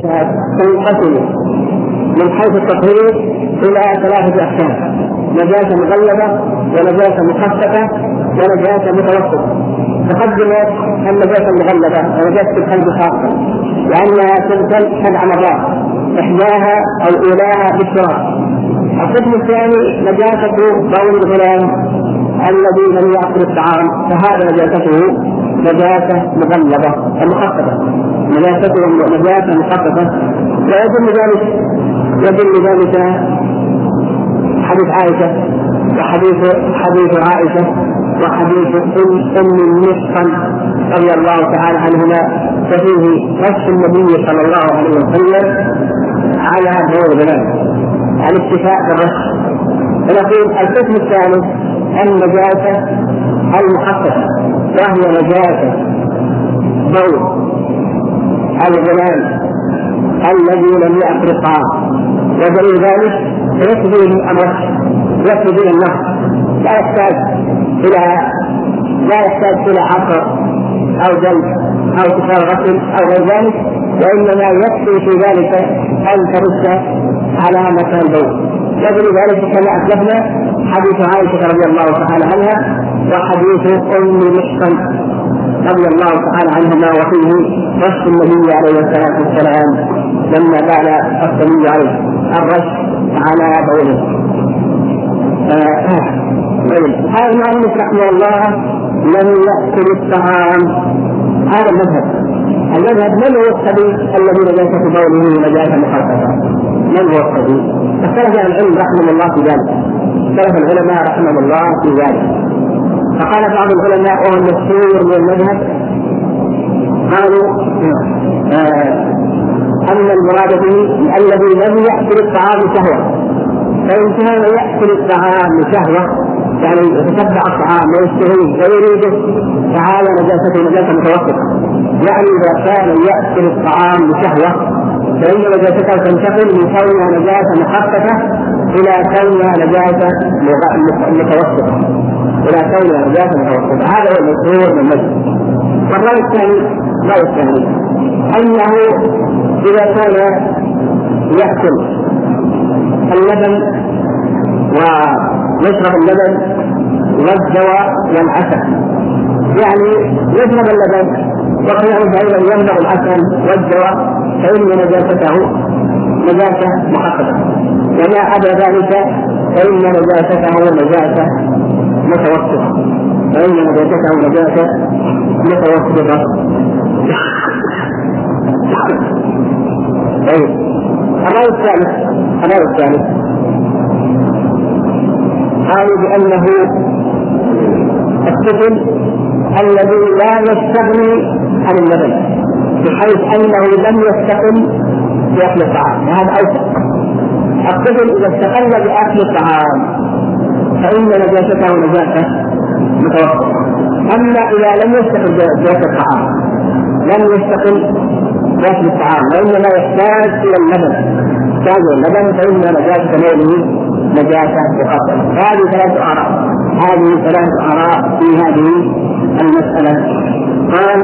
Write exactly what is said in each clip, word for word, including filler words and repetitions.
تنقسم من حيث التطهير إلى ثلاثة أقسام: نجاسة مغلظة، ونجاسة مخففة، ونجاسة متوسطة. تقدم النجاسة المغلظة ونجاسة القلب خاصة لأنها تغسل سبع مرات، إحداها أو أولاها بالتراب. القسم الثاني نجاسة بول الغلام الذي لم يأكل الطعام، فهذا نجاسته نجاسة مغلظة مخففة، نجاسته نجاسة مخففة. ويدل ذلك يدل ذلك حديث عائشة وحديث حديث عائشة وحديث أم المحصن رضي الله تعالى عنهما، ففيه نص النبي صلى الله عليه وسلم على بول الغلام، الاكتفاء بالرش. ونقول القسم الثالث النجاسة المخففة، وهي نجاسة بول الغلام الذي لم يأكل الطعام. ودليل ذلك يكفي الأمر، يكفي النص، لا يحتاج إلى لا يحتاج إلى عصر أو جلد أو كفار غسل أو غير ذلك، وإنما يكفي في ذلك أن ترش على مكان البول. يدل ذلك كما أسلفنا حديث عائشة رضي الله تعالى عنها وحديث أم محصن رضي الله تعالى عنهما، وفيه رش النبي عليه الصلاة والسلام لما قال الصلي عليه الرش على بوله. هذا المؤلف رحمه الله لم يأكل الطعام. هذا المذهب المذهب من هو الصبي الذي نجاسة بوله نجاسة مخففة؟ من هو الصبي؟ اختلف العلم رحمه الله في ذلك، اختلف العلماء رحمه الله في ذلك. فقال بعض العلماء وهو المشهور من المذهب قالوا آه أن المراد به الذي لم يأكل الطعام شهوة، فإن كان يأكل الطعام شهوة يعني يتتبع الطعام ويشتهيه ويريده فهذا نجاسته نجاسة متوسطة. يعني إذا كان يأكل الطعام شهوة فإن نجاسته تنتقل من كونها نجاسة مخففة إلى كونها نجاسة متوسطة إلى كونها نجاسة متوسطة. هذا هو المشهور من المذهب. والرأي الثاني الرأي الثاني أنه إذا كان يأكل اللبن ويشرب اللبن والدواء والعسل، يعني يشرب اللبن وكذلك أيضا يمنع العسل والدواء، فإن نجاسته نجاسة مخففة، وما عدا ذلك فإن نجاسته نجاسة متوسطة، فإن نجاسته نجاسة متوسطة. طيب الرأي الثالث الرأي الثالث قالوا بأنه الطفل الذي لا يستغني عن اللبن بحيث أنه لم يستقل بأكل الطعام، وهذا أوسع. الطفل إذا استقل بأكل الطعام فإن نجاسته نجاسة متوسطة. أما إذا لم يستقل بأكل الطعام لم يستقل بأكل الطعام وإنما يحتاج إلى اللبن يحتاج إلى اللبن فإن نجاسة نوله نجاسة مخففة. هذه ثلاث آراء هذه ثلاث آراء في هذه المسألة. قال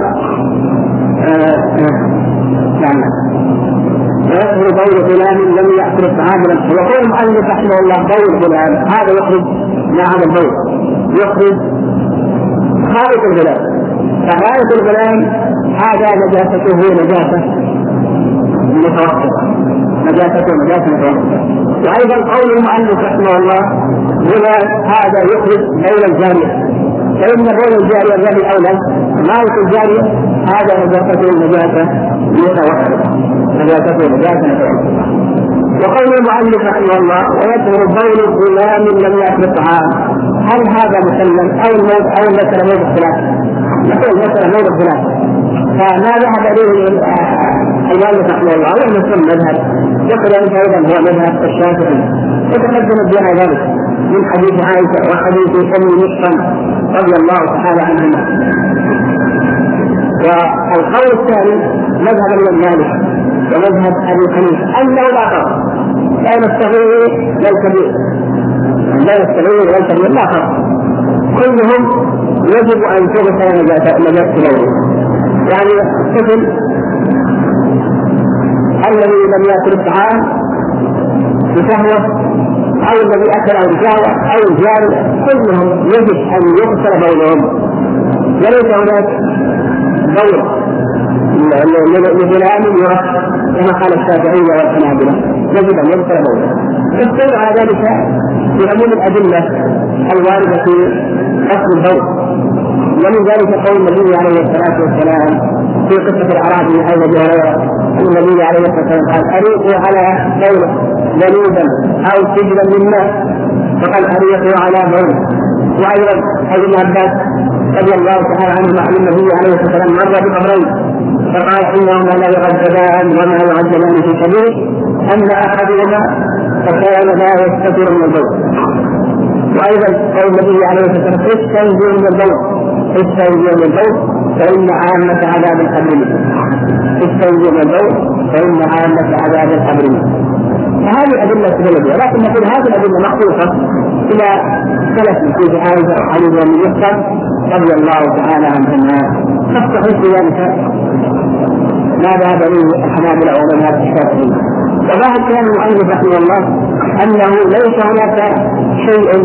نعم ويخرج بول غلام لم يأكل الطعام. ويقول المؤلف رحمه الله بول غلام هذا يخرج مع هذا البول يخرج خارج الغلام، فخارج الغلام هذا نجاسته نجاسة متوسطة نجاسته نجاسة متوسطة. وأيضا قول المؤلف رحمه الله غلام هذا يخرج بول الجارية، فإن بول الجارية الذي أولى مالك الجارية هذا نجاسته نجاسة متوسطة نجاسته نجاسة متوسطة. وقول المؤلف رحمه الله ويطهر بول غلام لم يأكل الطعام، هل هذا مسلم أو الموت أو المسألة موت اختلاف؟ نقول المسألة موت اختلاف. فما ذهب إليه المؤلف رحمه الله هو المسلم مذهب، يقول أنت أيضا هو مذهب الشافعي، وتقدم بها ذلك من حديث عائشة وحديث أم محصن رضي الله تعالى عنهما. والقول الثاني مذهب الإمام مالك ومذهب أبي حنيفة أنه لا فرق بين الصغير والكبير، بين الصغير والكبير لا فرق، كلهم يجب أن تغسل نجاسة بوله. يعني الطفل الذي لم يأكل الطعام بشهوة أو الذي أكل بشهوة أو الجار كلهم يجب أن يغسل بينهم، وليس هناك دور لفلان يرى كما قال الشافعية والحنابلة يجب أن يغسل بينهم. يستند على ذلك بعموم الأدلة الواردة في أصل البول، ومن ذلك قول النبي عليه الصلاة والسلام في قصة الأعرابي أو أبي هريرة أن النبي عليه الصلاة والسلام قال أريقوا على بوله ذنوبا أو سجلا من ماء، فقال أريقوا على بوله. وأيضا حديث ابن عباس رضي الله تعالى عنهما عن النبي عليه الصلاة والسلام مر بقبرين فقال إنهما لا يعذبان وما يعذبان في سبيل أن أحدهما فكان لا يستتر من البول. وأيضا قول النبي عليه الصلاة والسلام استنجوا من البول استنجوا من البول فإن عامة عذاب القبر استنجوا من البول فإن عامة عذاب القبر. فهذه أدلة تدل، ولكن نقول هذه الأدلة مخصوصة إلى ثلاث في عائشة وعلي بن مسعود رضي الله تعالى عنهما، فاستحق ذلك ما ذهب إليه الحنابلة وعلماء الشافعية. وظاهر كلام المؤلف رحمه الله أنه ليس هناك شيء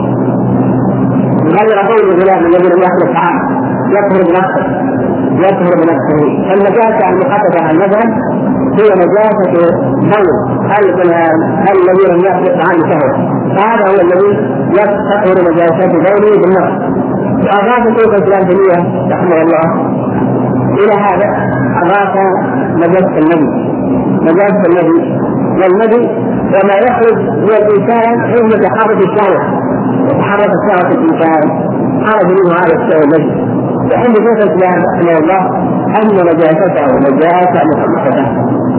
غير قول الغلام الذي لم يأكل الطعام يطهر بنفسه يطهر بنفسه. فالنجاسة المخففة عن المذهب هي نجاسة بول الغلام الذي لم يأكل الطعام بشهوة، هذا هو الذي يطهر نجاسة بوله بالنفس. وأضاف شيخ الإسلام ابن تيمية رحمه الله إلى هذا أضاف نجاسة النبي نجاسة النبي والنبي وما يخرج من الإنسان حين يتحرك الشهوة يتحرك الشهوة الإنسان خرج منه هذا الشيء النبي. وعند شيخ الإسلام رحمه الله أن نجاسته نجاسة مخففة،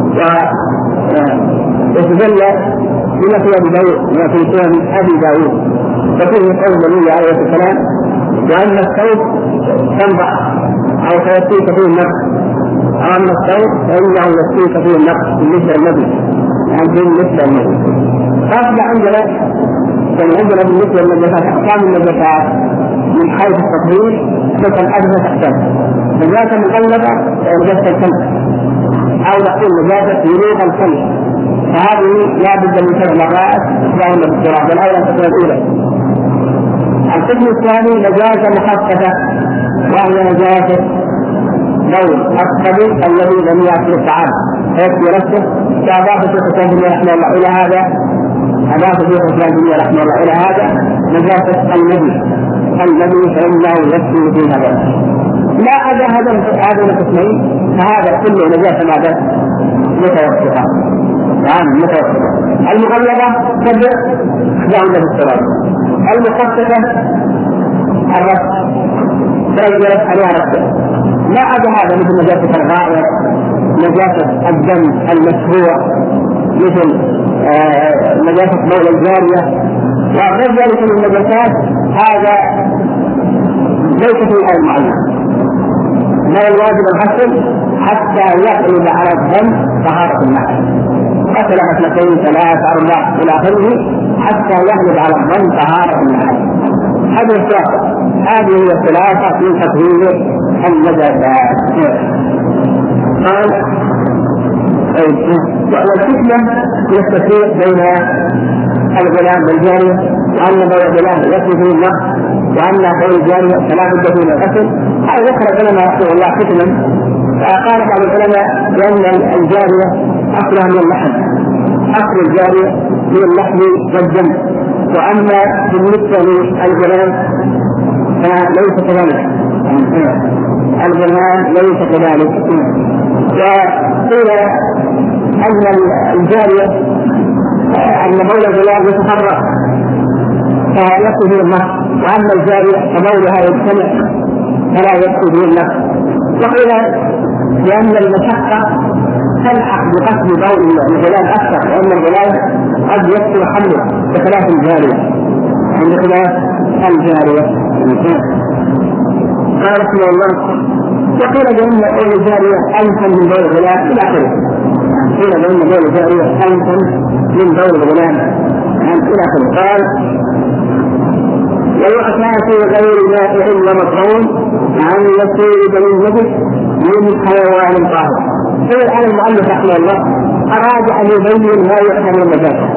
ويستدل بما في أبي داود وما في سنن أبي داود وفيه قول النبي عليه الصلاة والسلام وأن الصوت تنبع أو تيسيك فيه النفس أو أن الصوت فإنه يسيك فيه النفس بالنسبة للنبي يعني بالنسبة للنبي. فأصبح عندنا كان عندنا بالنسبة للنجاسات أحكام النجاسات من حيث التطهير مثل أجهزة أحكام نجاسة مقلبة ونجاسة الكلب أو نقول نجاسة يروق الكلب، فهذه لا بد من سبع مرات إحداهن بالتراب والأولى تكون الأولى. القسم الثاني نجاسة مخففة وهي نجاسة بول الصبي الذي لم يأكل الطعام فيكفي نفسه. فأضاف شيخ الإسلام رحمه الله إلى هذا أضاف شيخ الإسلام رحمه الله إلى هذا نجاسة النبي الذي فإنه يكفي في هذا. لا أدى هذا هذا القسمين فهذا كله نجاسة ماذا؟ متوسطة نعم متوسطة. المغلظة تبع إحداهن بالتراب، المخففة الرفع تغيرت عليها رفع. لا عدا هذا مثل نجاسة الغائر نجاسة الدم المسبوع مثل آه نجاسة بول الجارية وغير ذلك من النجاسات. هذا ليس في الآية المعينة ما الواجب الغسل حتى يغلب على الدم طهارة الماء غسل غسلتين ثلاث أربع إلى آخره حتى يغلب على الدم طهارة الماء. هذه الثلاثة هذه هي الثلاثة من تطهير النجاسات. قال والفتنة هي التفريق بين الغلام والجارية وأن بول الغلام يكفي فيه النقص وأن بول الجارية فلا بد فيه من الغسل. هذا ذكر العلماء رحمه الله فتنة. فقال بعض العلماء بأن الجارية أصلها من اللحم أصل الجارية من اللحم والدم، وأما بالنسبة للغلام فليس كذلك الغلام ليس كذلك. وقيل أن الجارية أن بول الغلام يتحرك فيكفي فيه النقص وأما الجارية فبولها يجتمع فلا يكفي فيه النقص. وقيل لأن المشقة تلحق بقتل بول الغلام أكثر لأن الغلام قد يكثر حمله بخلاف الجارية عند خلاف الجارية. قال رحمه الله وقيل بأن بول الجارية أنفن من بول الغلام إلى آخره. قيل بأن بول الجارية أنفن من بول الغلام إلى آخره. قال ويؤتى في غير مائع ومطعوم عن يسير من نجس من حيوان طاهر. الآن المؤلف رحمه الله أراد أن يبين ما يحكم النجاسة،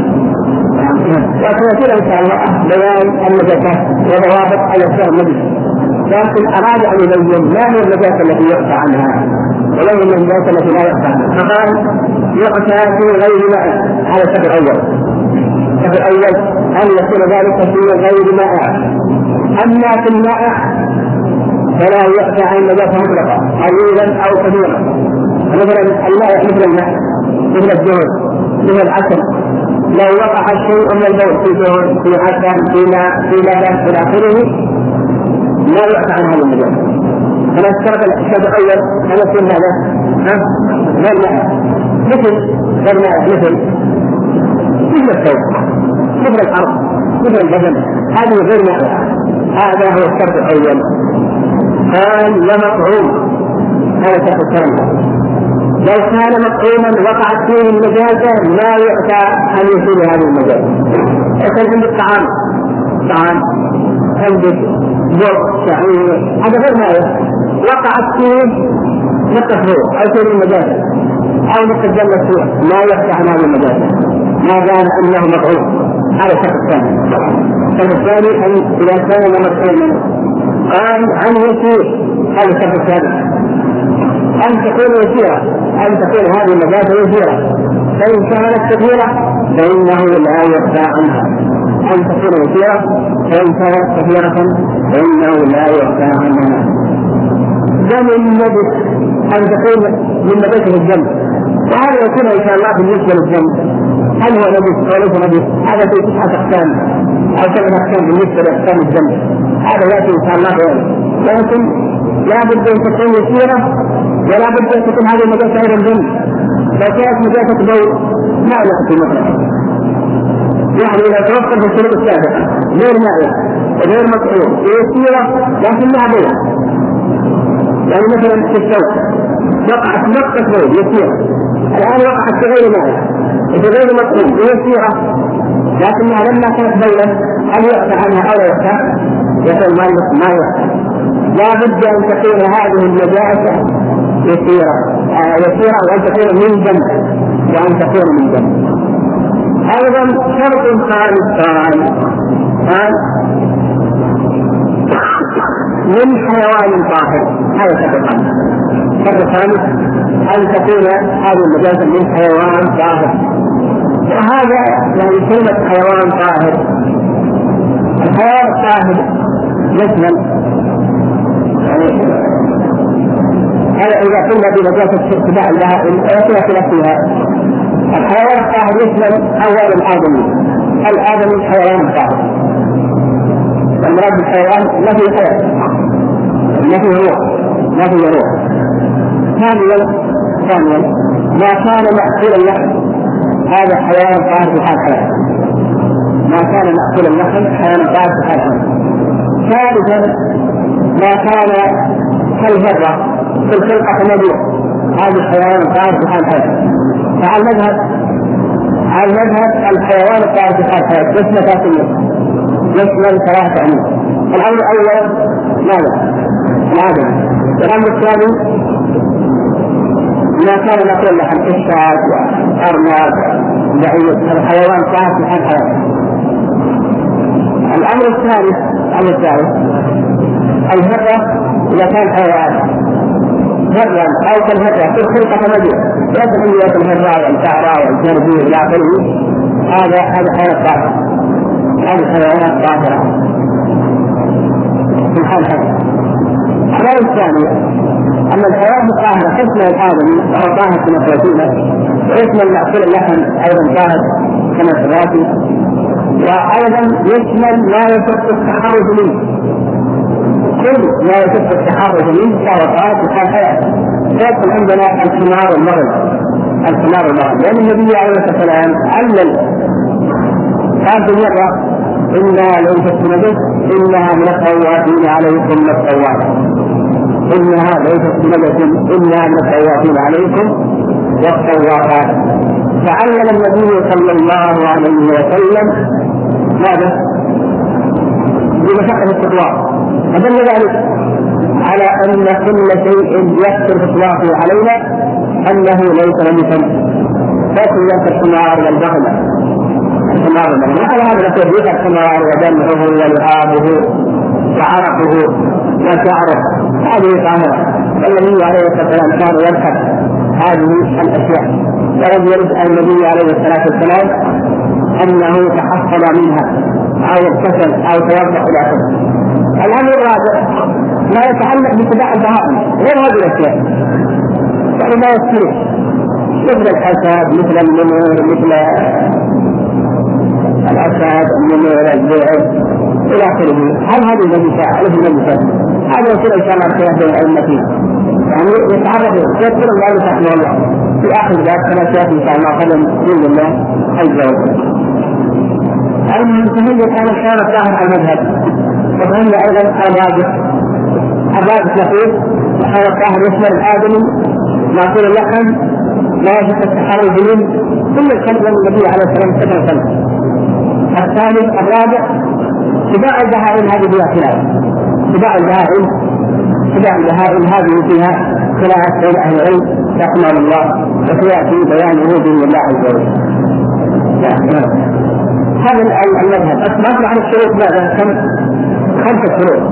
وسيأتي إن شاء الله بيان النجاسات وضوابط الأشياء النجسة، لكن أراد أن يبين ما هي النجاسة التي يعفى عنها وما هي النجاسة التي لا يعفى عنها. فقال يعفى في غير ماء على الشكل الأول. الشكل الأول أن يكون ذلك في غير ماء، أما في الماء فلا يعفى عن النجاسة مطلقة قليلا أو كثيرا. مثلا الماء مثل الماء مثل الدهن مثل العسل، لو وقع شيء من البول في دهن في عسل في ماء في لبن إلى آخره لا يعفى عن هذه النجاسة. أنا اشترط الشرط الأول أن يكون هذا غير ماء مثل غير ماء مثل مثل الثوب مثل الأرض مثل البدن، هذه غير ماء. هذا هو الشرط الأول. كان لمطعوم، هذا الشرط الثاني. لو كان مطعوما وقعت فيه النجاسة لا يعفى أن يصيب هذه النجاسة. كان عندك طعام طعام عندك بر شعير هذا غير ماء، وقعت فيه نقطة فوق أو شيء من النجاسة أو نقطة جنة فوق لا يعفى عن هذه النجاسة ما دام أنه مطعوم. هذا الشرط الثاني. الشرط الثاني أن إذا كان مطعوما قال عن يسير، هذا الشرط الثاني أن تكون يسيرة، أن تكون هذه النجاسة يسيرة، فإن كانت كثيرة فإنه لا يعفى عنها. أن تكون يسيرة فإن كانت كثيرة فإنه لا يعفى عنها. دم النجس أن تكون من نجاسة الدم، وهذا يكون إن شاء الله بالنسبة للدم هل هو نجس أو ليس نجس، هذا في تسعة أقسام أو سبعة أقسام بالنسبة لأقسام الدم، هذا يأتي إن شاء الله غير. لكن لا بد أن تكون يسيرة ولا بد أن تكون هذه النجاسة أيضا دم. لو كانت نجاسة بول ما يأتي مطلقا، يعني إذا توفر في الشروط السابقة غير مائع غير مطعوم يسيرة لكنها بول، يعني مثلا في الثوب وقعت نقطة بول يسيرة، الآن وقعت في غير مائع في غير مطعوم يسيرة لكنها لما كانت بولا هل يعفى عنها أو لا يعفى؟ يقول ما يعفى. لا بد أن تكون هذه النجاسة يسيرة آه يسيرة وأن تكون من دم وأن تكون من دم. أيضا شرط خامس قال من حيوان طاهر، هذا شرط خامس. شرط خامس أن تكون هذه النجاسة من حيوان طاهر، وهذا يعني كلمة حيوان طاهر. الحيوان الطاهر يشمل هذا إذا كنا بنجاسة اتباع البهائم ويكون خلاف فيها. الحيوان الطاهر يشمل أول الآدمي، الآدمي حيوان طاهر، المراد بالحيوان ما فيه حياة ما فيه روح ما فيه روح. ثانيا ثانيا ما كان مأكول اللحم هذا حيوان طاهر في حال حياة، ما كان مأكول اللحم حيوان طاهر في حال حياة. ثالثا ما كان كالهرة في الخلقة نبيع هذا الحيوان طاهر في حال حياة. فعلى المذهب على المذهب الحيوان الطاهر في حال حياة يشمل ثلاثة يشمل ثلاثة أمور. الأمر الأول ماذا؟ الآدم. الأمر الثاني ما كان نقول لحم الشاة وأرنب بعيد الحيوان طاهر في حال حياة. الأمر الثالث الأمر الثالث الهرة إذا كان حيوان هرة أو كالهرة في الخلقة نبيع لكن عندي يأكل الهرة والكعرة والجربي إلى آخره هذا هذا حيوان طاهر، هذه الحيوانات طاهرة في حال حياة. الأمر الثاني أن الحيوان الطاهرة تشمل الآدمي وهو طاهر كما تقولون، ويشمل مأكول اللحم أيضا طاهر كما تقولون، وأيضا يشمل ما يصح التحرز منه، كل ما يصح التحرز منه فهو طاهر في حال حياة. يدخل عندنا الحمار والمرض الحمار والمرض لأن النبي عليه الصلاة والسلام علل هذه المرة إنها ليست نجس إنها من الطوافين عليكم الطوافين، إنها ليست نجس إنها من الطوافين عليكم والطوافات. فعلم النبي صلى الله عليه وسلم ماذا؟ بمشقة التطواف فدل ذلك على أن كل شيء يكثر إطلاقه علينا أنه ليس نجسا، لكن ينفع الحمار والبغل. الحمار والبغل مثل هذا الذي يفعل الحمار ودمه ولعابه وعرقه وشعره هذه طاهرة، والنبي عليه الصلاة والسلام كان يذكر هذه الأشياء، ولم يرد النبي عليه الصلاة والسلام أنه تحصل منها أو اغتسل أو توضأ إلى آخره. الأمر الرابع ما يتعلق باتباع البهائم غير هذه الأشياء، يعني ما يصير مثل الحسد مثل النمر مثل الأسد النمر الذئب إلى آخره. هل هذه النجاسة؟ هذه النجاسة هذا يصير إن شاء الله في الأمة، يعني يتعرض يذكر الله رحمه الله في آخر ذلك كما سيأتي إن شاء الله قدم دين الله عز وجل. المسلمين كان كان ظاهر المذهب، وهم أيضا الرابط الرابط نقول كان الظاهر يشمل الآدمي معقول اللحم لا يجب التحرز منه كل الخلق من النبي عليه الصلاة والسلام. الثالث الرابع اتباع البهائم، هذه فيها خلاف. اتباع البهائم اتباع البهائم هذه فيها خلاف بين أهل العلم رحمه الله، وسيأتي بيانه بإذن الله عز وجل. هذا المذهب أسمع عن الشروط ماذا؟ كم خمسة شروط،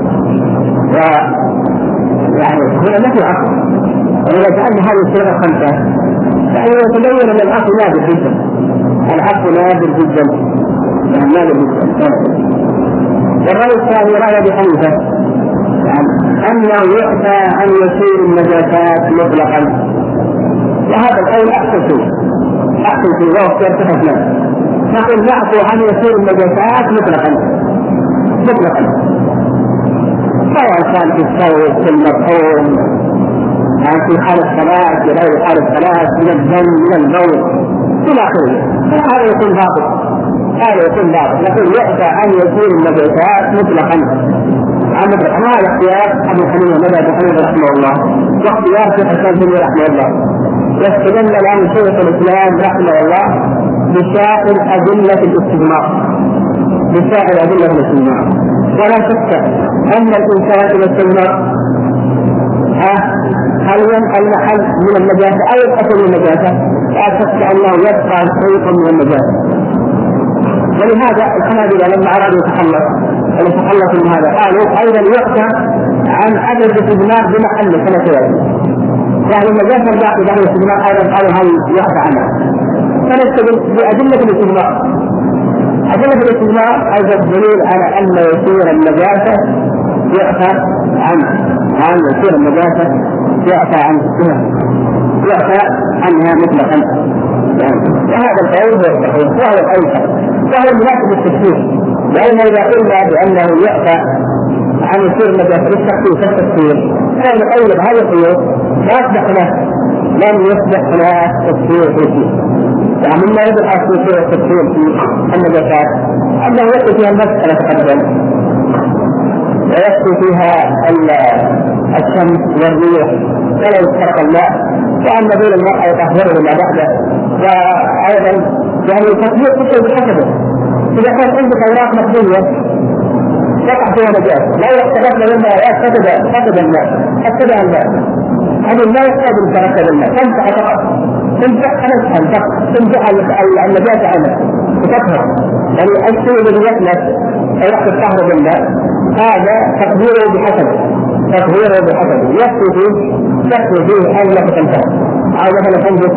ويعني هنا ما في عقل، وإذا جعلنا هذه الشروط الخمسة يعني يتبين أن العقل نادر جدا، العقل نادر جدا نادر جدا. والرأي الثاني رأي أبي حنيفة يعني أنه يؤتى أن يصير النجاسات مطلقا، وهذا القول أحسن شيء أحسن شيء وهو اتفقنا نقول نعفو عن يصير النجاسات مطلقا مطلقا، سواء كان في الصوت في المفهوم يعني في حال الصلاة في غير حال الصلاة من الدم من البول إلى آخره. هذا يكون باطل، هذا يكون باطل. نقول يؤتى أن يصير النجاسات مطلقا مطلقا. هذا اختيار أبي حنيفة مذهب أبي حنيفة رحمه الله، واختيار شيخ الإسلام ابن تيمية رحمه الله. يستدل الآن شيخ الإسلام رحمه الله بسائر أدلة الاستجمار، بسائر أدلة الاستجمار. ولا شك أن الإنسان إذا استجمر هل ينقل المحل من النجاسة أو يتأكل من النجاسة، لا شك أنه يبقى شيء من النجاسة. ولهذا الحنابلة لما أرادوا يتخلص يتخلص من هذا قالوا أيضا يؤتى عن عدم الاستجمار بمحل كما سيأتي، يعني النجاسة الباقي بعد الاستجمار أيضا قالوا هل يؤتى عنها. فنستدل بأدلة الاستجمار. أدلة الاستجمار أيضا دليل على أن يصير النجاسة يؤتى عنه، عن يصير النجاسة يؤتى عنها يؤتى عنها مطلقا. وهذا القول هو الصحيح وهو الأيسر وهو المناسب للتفسير، لأن إذا قلنا بأنه يؤتى عن يصير النجاسة بالتخفيف والتفسير كان أول هذا القيود لا يصبح خلاف، لم يصبح خلاف تفسير فيه. يعني ما يدعى في التفسير في النجاسات أنه يأتي فيها المسألة تقدم ويأتي فيها الشمس والريح ولا يتفرق الماء، وأن بين الماء يطهره ما بعده. وأيضا يعني التطبيق كله بحسبه، إذا كان عندك أوراق مقبولة تقع فيها نجاسة لا يحتفظ لما يأتفد فقد الماء أتبع الماء هذا لا يحتاج لتركب الماء تمسح فقط تمسح نفسها فقط تمسح النجاسة عنها وتطهر. يعني الشيء الذي يخلص أو يحدث طهر بالماء هذا تطهيره بحسبه تطهيره بحسبه يكفي فيه يكفي فيه أنك تنتهي. أو مثلا تنجد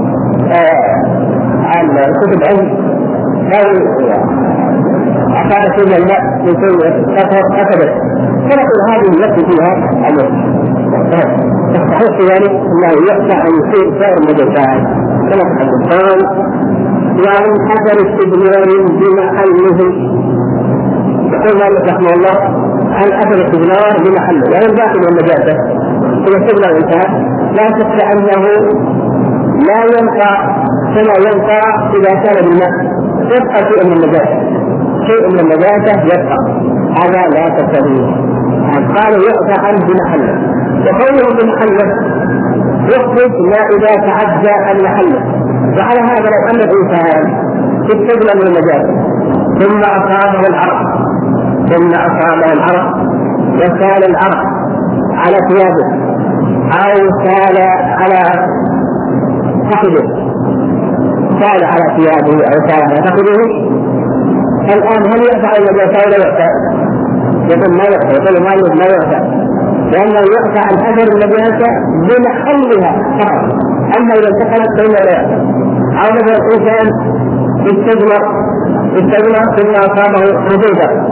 عن كتب علم لو أخذ فيها الماء يكون أخذت فنقول هذه التي فيها الوقت الصحيح في ذلك أنه يخشى أن يصير سائر النجاسات كما تحدث قال وعن أثر استدمار بمحله. يقول مالك رحمه الله عن أثر استدمار بمحله يعني الباقي من النجاسة إذا استدمر الإنسان لا شك أنه لا ينفع كما ينفع إذا كان بالماء يبقى شيء من النجاسة شيء من النجاسة يبقى هذا لا تستطيع. قالوا يؤتى عنه بمحله وقوله بمحله يخرج ما إذا تعدى المحله. وعلى هذا لو أن الإنسان استدمر من النجاسة ثم أصابه العرق ثم أصابه العرق وسال العرق على ثيابه أو سال على فخذه، سال على ثيابه أو سال على فخذه، الآن هل يقطع النجاسة ولا يقطع؟ يقول ما يقطع، يقول مالك ما يقطع، لأنه يقطع الأثر النجاسة بمحلها فقط، أما إذا انتقلت فإنه لا يقطع. أو مثلا الإنسان استجمر استجمر ثم أصابه حدودا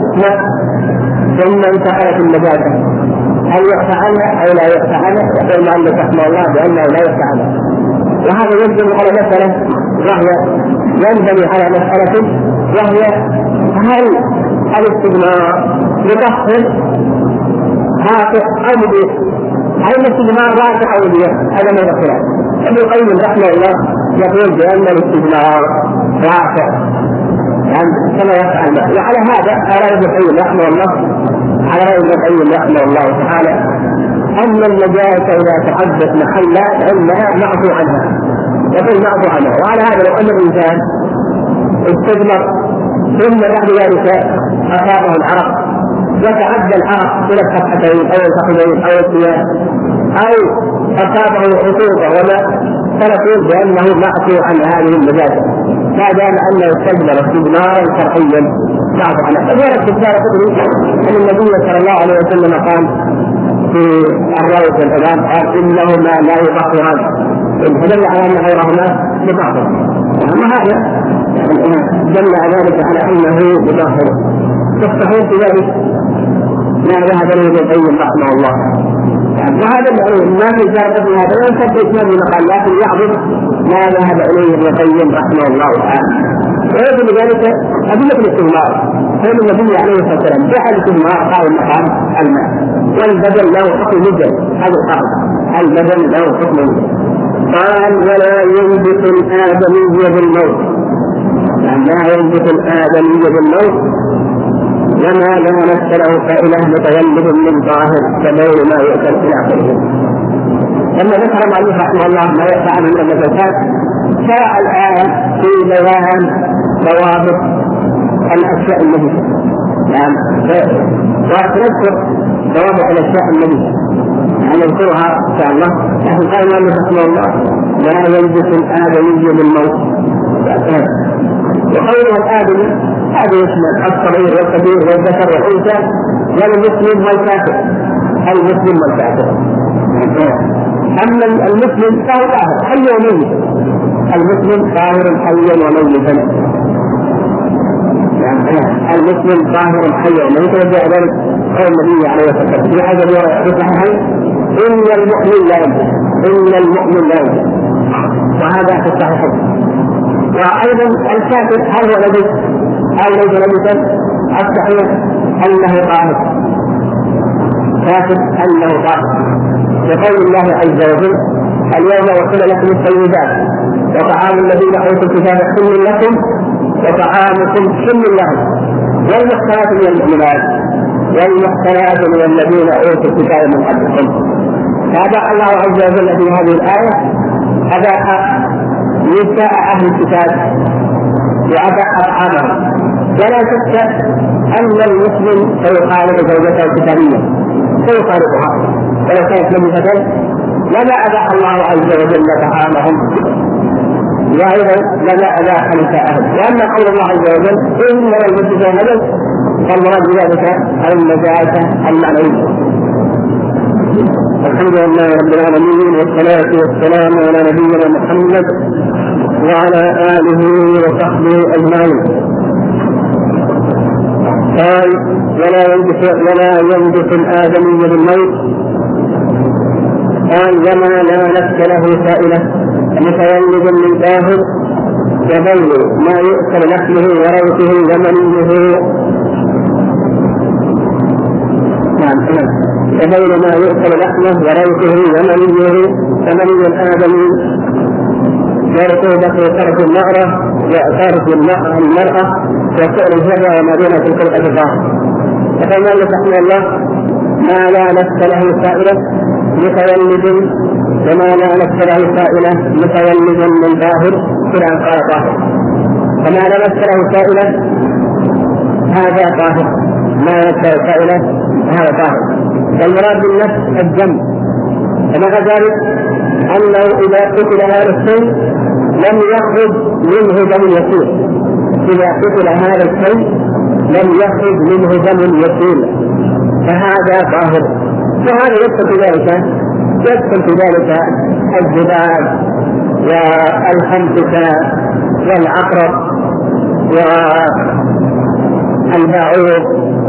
ثم انتقلت النجاسة، هل يقطع عنها أو لا يقطع عنها؟ يقول المؤلف رحمه الله بأنه لا يقطع عنها. وهذا ينبني على مسألة وهي ينبني على مسألة وهي هل الاستجمار يطهر هاتف أو مبيح؟ هل الاستجمار رافع أو مبيح؟ هذا ما يقول. ابن القيم رحمه الله يقول بأن الاستجمار رافع يعني كما يفعل الماء. وعلى هذا على ابن القيم رحمه الله على رأي ابن القيم رحمه الله تعالى أن النجاسة إذا تحدث محلا فإنها معفو عنها، يقول معفو عنها. وعلى هذا لو أن الإنسان استجمر ثم بعد ذلك أصابه العرق وتعدى العرق إلى الصفحتين أو الفخذين أو الثياب أو أصابه عطوبة وما فنقول بأنه معفو عن هذه النجاسة ما دام أنه استجمر استجمارا شرعيا معفو عنها. فذلك استجمار قدري أن النبي صلى الله عليه وسلم قال في الروض والأذان قال إنهما لا يطهران، فدل على أن غيرهما يطهر. أما هذا دل ذلك على أنه يطهر. تستحيل في ذلك ما ذهب إليه ابن القيم رحمه الله. وهذا ما في شرط في هذا لا يثبت من قال، لكن يعرف ما ذهب إليه ابن القيم رحمه الله تعالى. ويجب ذلك أدلة الاستجمار، فإن النبي عليه الصلاة والسلام جعل الاستجمار قال مقام الماء والبدن له حكم مجد. هذا القاعدة، البدن له حكم مجد. قال ولا ينبت الآدمي بالموت، يعني لا ينبت الآدمي بالموت وما لا نسله فإله متغلب من ظاهر كبير ما يؤكل إلى آخره. لما ذكر المؤلف رحمه الله ما يقع من النجاسات شرع الآن في بيان ضوابط الأشياء النجسة، يعني ونذكر ضوابط الأشياء النجسة يعني نذكرها إن شاء الله. لكن قال المؤلف رحمه الله لا يلبس الآدمي بالموت. وقوله الآدمي هذا يشمل الصغير والكبير والذكر والأنثى والمسلم والكافر، المسلم والكافر. أما المسلم فهو طاهر حي وميت، المسلم طاهر حيا وميتا، المسلم طاهر حيا وميتا. وجاء ذلك قول النبي عليه الصلاة والسلام في هذا الصحيح إن المؤمن لا ينجس، إن المؤمن لا ينجس، وهذا في الصحيح. وأيضا الكافر هل هو نجس أو ليس نجسا؟ الصحيح أنه طاهر، كافر أنه طاهر، لقول الله عز وجل اليوم وحل لكم الطيبات وطعام الذين أوتوا الكتاب حل لكم وطعامكم حل لهم والمحصنات من المؤمنات والمحصنات من الذين أوتوا الكتاب من قبلكم. فأباح الله عز وجل في هذه الآية أباح نساء أهل الكتاب وأباح أصحابهم. ولا شك أن المسلم سيخالف زوجته الكتابية، سيخالفها ولو كانت نجسة لما أباح الله عز وجل طعامهم وأيضا لما أباح نساءهم. وأما قول الله عز وجل إنما المسلمون نجس فالمراد بذلك النجاسة المعنوية. الحمد لله رب العالمين والصلاة والسلام على نبينا محمد وعلى آله وصحبه أجمعين. قال ولا ينجس ولا ينجس الآدمي بالموت. قال وما لا نفس له سائلة متولد من طاهر وبين ما يؤكل لحمه وروثه ومنيه وبين ما يؤكل لحمه وروثه ومنيه فمني الآدمي ورطوبة طرف المرأة وطرف المرأة وسؤر الهرة وما دون تلك الأجزاء. فقال مالك رحمه الله ما لا نفس له سائلة متولد وما لا نفس له سائلة متولد من ظاهر إلى أن قال طاهر. فما لا نفس له سائلة هذا طاهر ما ينفع سائله هذا طاهر. والمراد بالنفس الدم. ومع ذلك أنه إذا قتل هذا الشيء لم يخرج منه دم يسير، إذا قتل هذا الشيء لم يخرج منه دم يسير فهذا طاهر. وهذا يدخل في ذلك يدخل في ذلك الذباب والخنفسة والعقرب والباعوض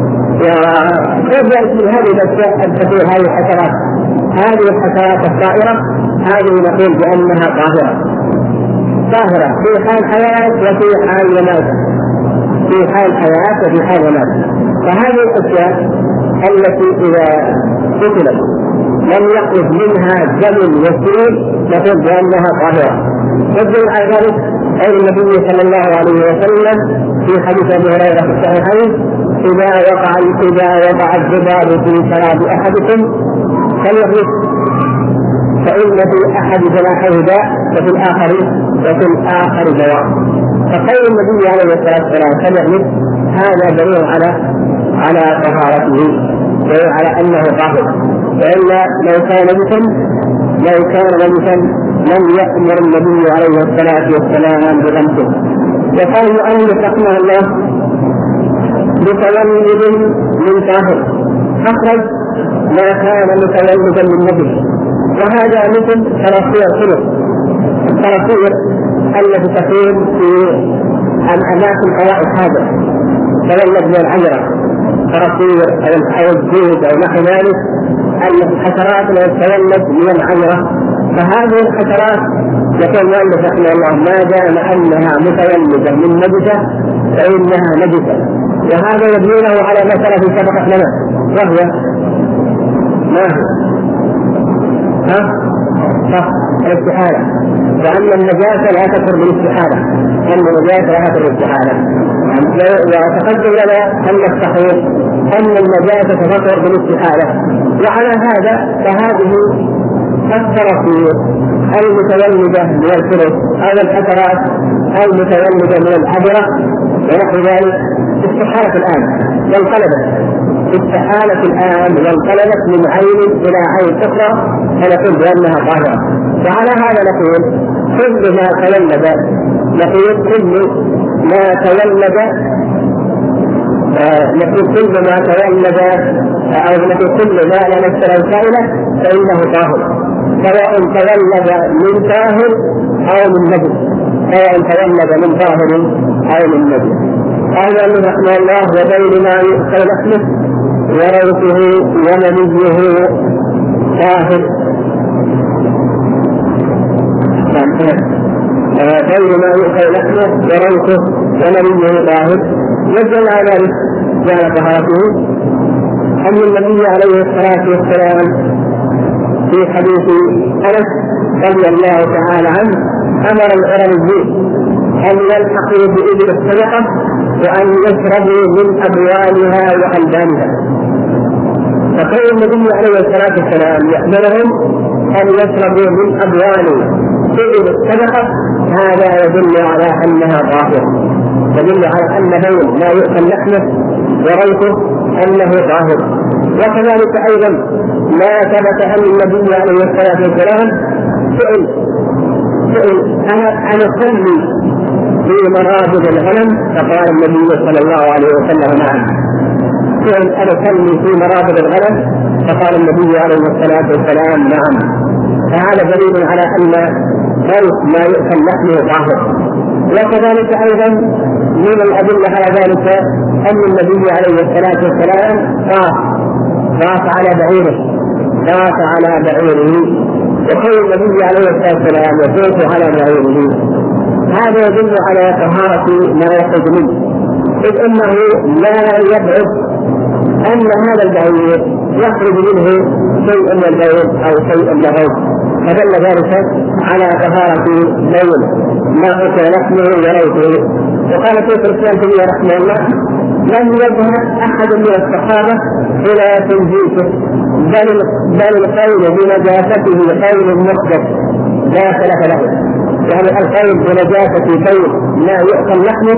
وغير من هذه الأشياء الكثير، هذه الحشرات هذه الحشرات الطائرة هذه نقول بأنها طاهرة طاهرة في حال حياة وفي حال ممات، في حال حياة وفي حال ممات. فهذه الأشياء التي إذا قتلت لم يخرج منها دم يسير نقول بأنها طاهرة. والدليل على ذلك قول النبي صلى الله عليه وسلم في حديث أبي هريرة في الصحيحين: إذا وقع إذا وقع الذباب في شراب أحدكم فليغرس فإن في أحد جناحيه داء وفي الآخر وفي الآخر دواء. فقول النبي عليه الصلاة والسلام فليغرس هذا دليل على على طهارته وعلى أنه طاهر. وإلا لو كان نجسا لو كان نجسا لم يأمر النبي عليه الصلاة والسلام بغمسه. وقال المؤلف رحمه الله: متولد من طاهر، أخرج ما كان متولدا من نجس. وهذا مثل تراصير الخلق، التراصير التي تكون في الأماكن قواعد الحاجة تولد من العجرة، تراصير أو الجود أو نحو ذلك، الحشرات التي تولد من العجرة. فهذه الحشرات يقول المؤلف رحمه الله: ما دام أنها متولدة من نجسة فإنها نجسة. وهذا يدلونه على مسألة سبقت لنا، وهي ما هي؟ ها؟ صح، الاستحالة. وأن النجاسة لا تكثر بالاستحالة، أن النجاسة لا تكثر بالاستحالة. وتقدم لنا أن الصحيح أن النجاسة تكثر بالاستحالة. وعلى هذا فهذه التراصير المتولدة من الفلس أو الحشرات المتولدة من الحجرة ونحو ذلك استحالة الآن وانقلبت استحالة الآن وانقلبت من عين إلى عين أخرى، فنقول بأنها طاهرة. وعلى هذا نقول كل ما تولد نقول كل ما تولد نقول كل ما تولد أو نقول كل ما لا نشتري سائلة فإنه طاهر، سواء تولد من طاهر أو من نجس، سواء تولد من طاهر أو من نجس. قال الله رحمه الله: وبين ما يؤكل لحمه وروثه ومنيه طاهر. بين ما يؤكل لحمه وروثه ومنيه طاهر. يدل على ذلك جعل طهارته أن النبي عليه الصلاة والسلام في حديث أنس رضي الله تعالى عنه أمر العربيين أن يلحقوا بإبل الصدقة وأن يشربوا من أبوالها وألبانها. فقال النبي عليه الصلاة والسلام يأمرهم أن يشربوا من أبوال إبل الصدقة، هذا يدل على أنها طاهرة، يدل على أن بين ما يؤكل لحمه وريثه أنه طاهر. وكذلك أيضا ما ثبت أن النبي عليه الصلاة والسلام سئل سئل أنا أنا أصلي في مرابض الغنم، فقال النبي صلى الله عليه وسلم: نعم. سئل أنا أصلي في مرابض الغنم، فقال النبي عليه الصلاة والسلام: نعم. فهذا دليل على أن ما يؤكل لحمه طاهر. وكذلك أيضا من الأدلة على ذلك أن النبي عليه الصلاة والسلام طاف طاف على بعيره طاف على بعيره وقال النبي عليه الصلاة والسلام: يطوف على بعيره. هذا يدل على طهارة ما يخرج منه، إذ أنه لا يبعد أن هذا البعير يخرج منه شيء من البول أو شيء من الغوث، فدل ذلك على طهارة بول ما أكل لحمه وريثه. وقال شيخ الإسلام تيمية رحمه الله: لم يذهب أحد من الصحابة إلى تنجيسه، بل بل القول بنجاسته قول محدث لا خلاف له. يعني القول بنجاسة بول لا يؤكل لحمه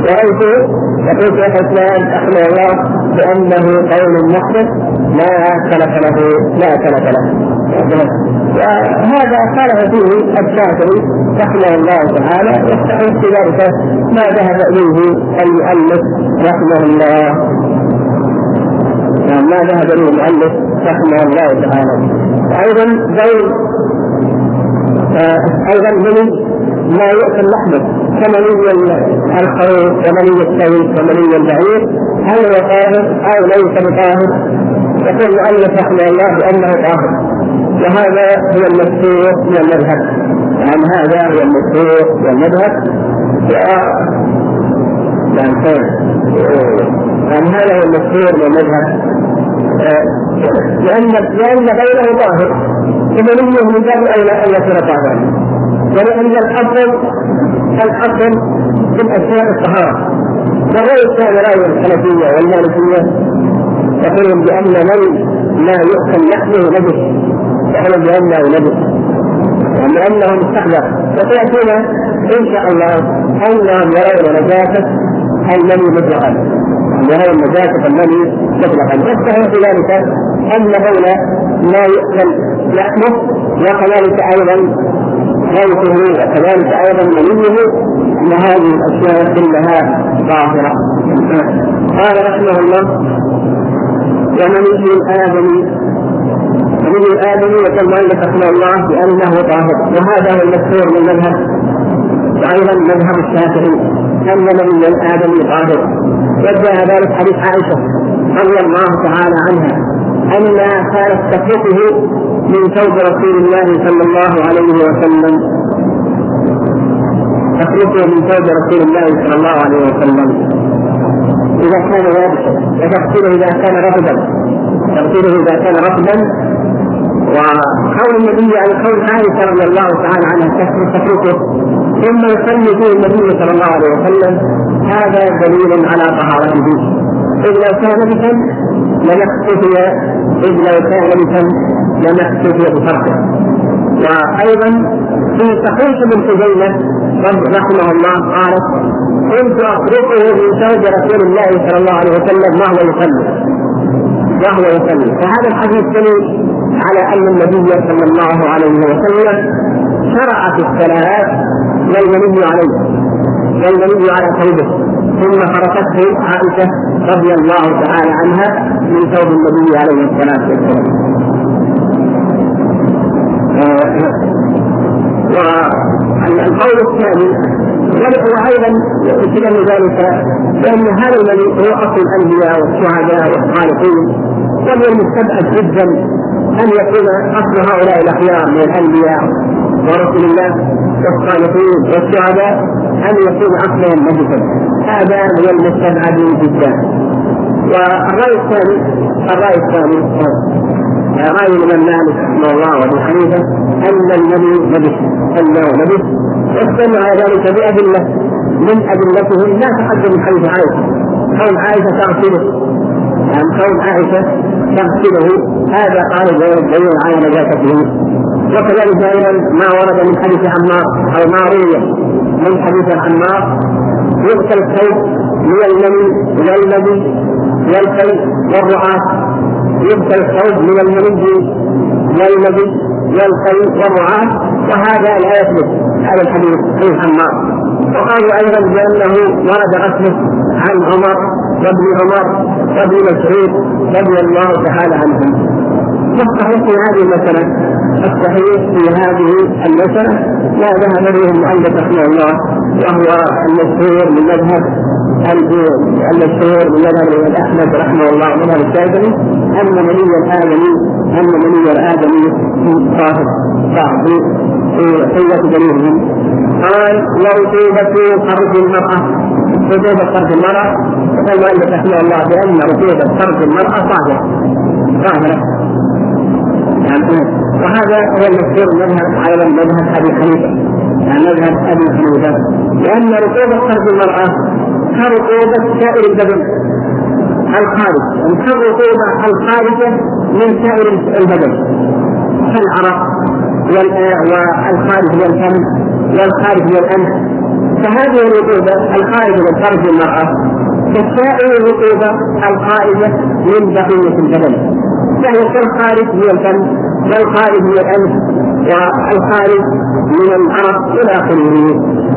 ورأيته يقول شيخ الإسلام رحمه الله بأنه قول محدث لا سلف له لا سلف له. وهذا خالف فيه الشافعي رحمه الله تعالى، يستحق في ذلك ما ذهب إليه المؤلف رحمه الله، ما ذهب إليه المؤلف رحمه الله تعالى. أيضا بين أيضا من ما يؤكل لحمه كمني الخروف ومني السيد ومني البعير، هل هو طاهر أو ليس بطاهر؟ يقول المؤلف رحمه الله بأنه طاهر، وهذا هو المشهور من المذهب، يعني هذا هو المشهور من المذهب يعني هذا هو المشهور من المذهب، لأن لأن غيره طاهر فمنيه من باب أولى أن يكون طاهرا، ولأن الأصل الأصل في الأشياء الطهارة. والرأي كان رأي الحنفية والمالكية يقولون بأن من لا يؤكل لحمه نجس، يقولون بأنه نجس لأنه مستحضر، وسيأتينا إن شاء الله أنهم يرون نجاسة المني مطلقا، يرون نجاسة المني مطلقا. والصحيح في ذلك أن هؤلاء لا يؤكل لحمه، وكذلك أيضا غيره، وكذلك أيضا منيه، أن هذه الأشياء كلها ظاهرة. قال رحمه الله: ومني الآدمي ومني الآدمي وكما المؤلف رحمه الله بأنه طاهر، وهذا هو المشهور من المذهب، وأيضا مذهب الشافعي أن مني الآدمي طاهر. وجاء ذلك حديث عائشة رضي الله تعالى عنها أنها كانت تفرقه من ثوب رسول الله صلى الله عليه وسلم، تفرقه من ثوب رسول الله صلى الله عليه وسلم إذا كان يابسا، وتغسله إذا كان رطبا، تغسله إذا كان رطبا. وقول النبي عن قول عائشة رضي الله تعالى عنها تفرقه ثم يصلي فيه النبي صلى الله عليه وسلم، هذا دليل على طهارته. إذ لو كان نجسا لنختفي إذ لو كان نجسا لنختفي بفرقه. وأيضا في صحيح ابن خزيمة رحمه الله قالت: كنت أفرقه من ثوب رسول الله صلى الله عليه وسلم وهو يصلي وهو يصلي. فهذا الحديث دليل على أن النبي صلى الله عليه وسلم شرع في الصلاة والمني عليه والمني على ثوبه، ثم فرقته عائشة رضي الله تعالى عنها من ثوب النبي عليه الصلاة والسلام. والقول الثاني وأيضا يتبين ذلك لأن هذا الذي هو أصل الأنبياء والشهداء والصالحين، ومن المستبعد جدا أن يكون أصل هؤلاء الأخيار من الأنبياء ورسول الله والصالحين والشهداء أن يكون أصلهم نجسا، هذا هو المستبعد جدا. والرأي الثاني الرأي الثاني رأي من مالك رحمه الله وابن حنيفة أن المني نجس، أنه نجس، واستمع ذلك بأدلة من أدلتهم لا تقدم من حديث عائشة، قول عائشة تغسله، يعني قول عائشة تغسله هذا قال دليل على نجاسته. وكذلك أيضا ما ورد من حديث عمار أو ما روي من حديث عمار: يغسل الثوب من المني والمدي والكي والرعاة، يغسل الثوب من المني والمدي والكي والرعاة، وهذا لا يثبت على الحديث في عمار. وقالوا أيضا بأنه ورد غسله عن عمر وابن عمر وابن مسعود رضي الله تعالى عنهم. والصحيح في هذه المسألة الصحيح في هذه المسألة لا ذهب إليه المؤلف رحمه الله، وهو المشهور من مذهب المشهور من مذهب أحمد رحمه الله ومذهب الشافعي أن مني الآدمي أن مني الآدمي طاهر بعض قوة دليلهم. قال: ورطوبة فرج المرأة، رطوبة فرج المرأة، قال المؤلف رحمه الله بأن رطوبة فرج المرأة طاهرة طاهرة يعني. وهذا هو المشهور مذهب أيضا مذهب أبي حنيفة، يعني مذهب أبي حنيفة، لأن رطوبة فرج المرأة كرطوبة سائر البدن الخارج، كالرطوبة الخارجة من سائر البدن كالعرق والخارج من الفم والخارج من الأنف، فهذه الرطوبة الخارجة من فرج المرأة كسائر الرطوبة الخارجة من بقية البدن، فهي كالخارج من الفم والخارج من الأنف والخارج من العرق إلى آخره.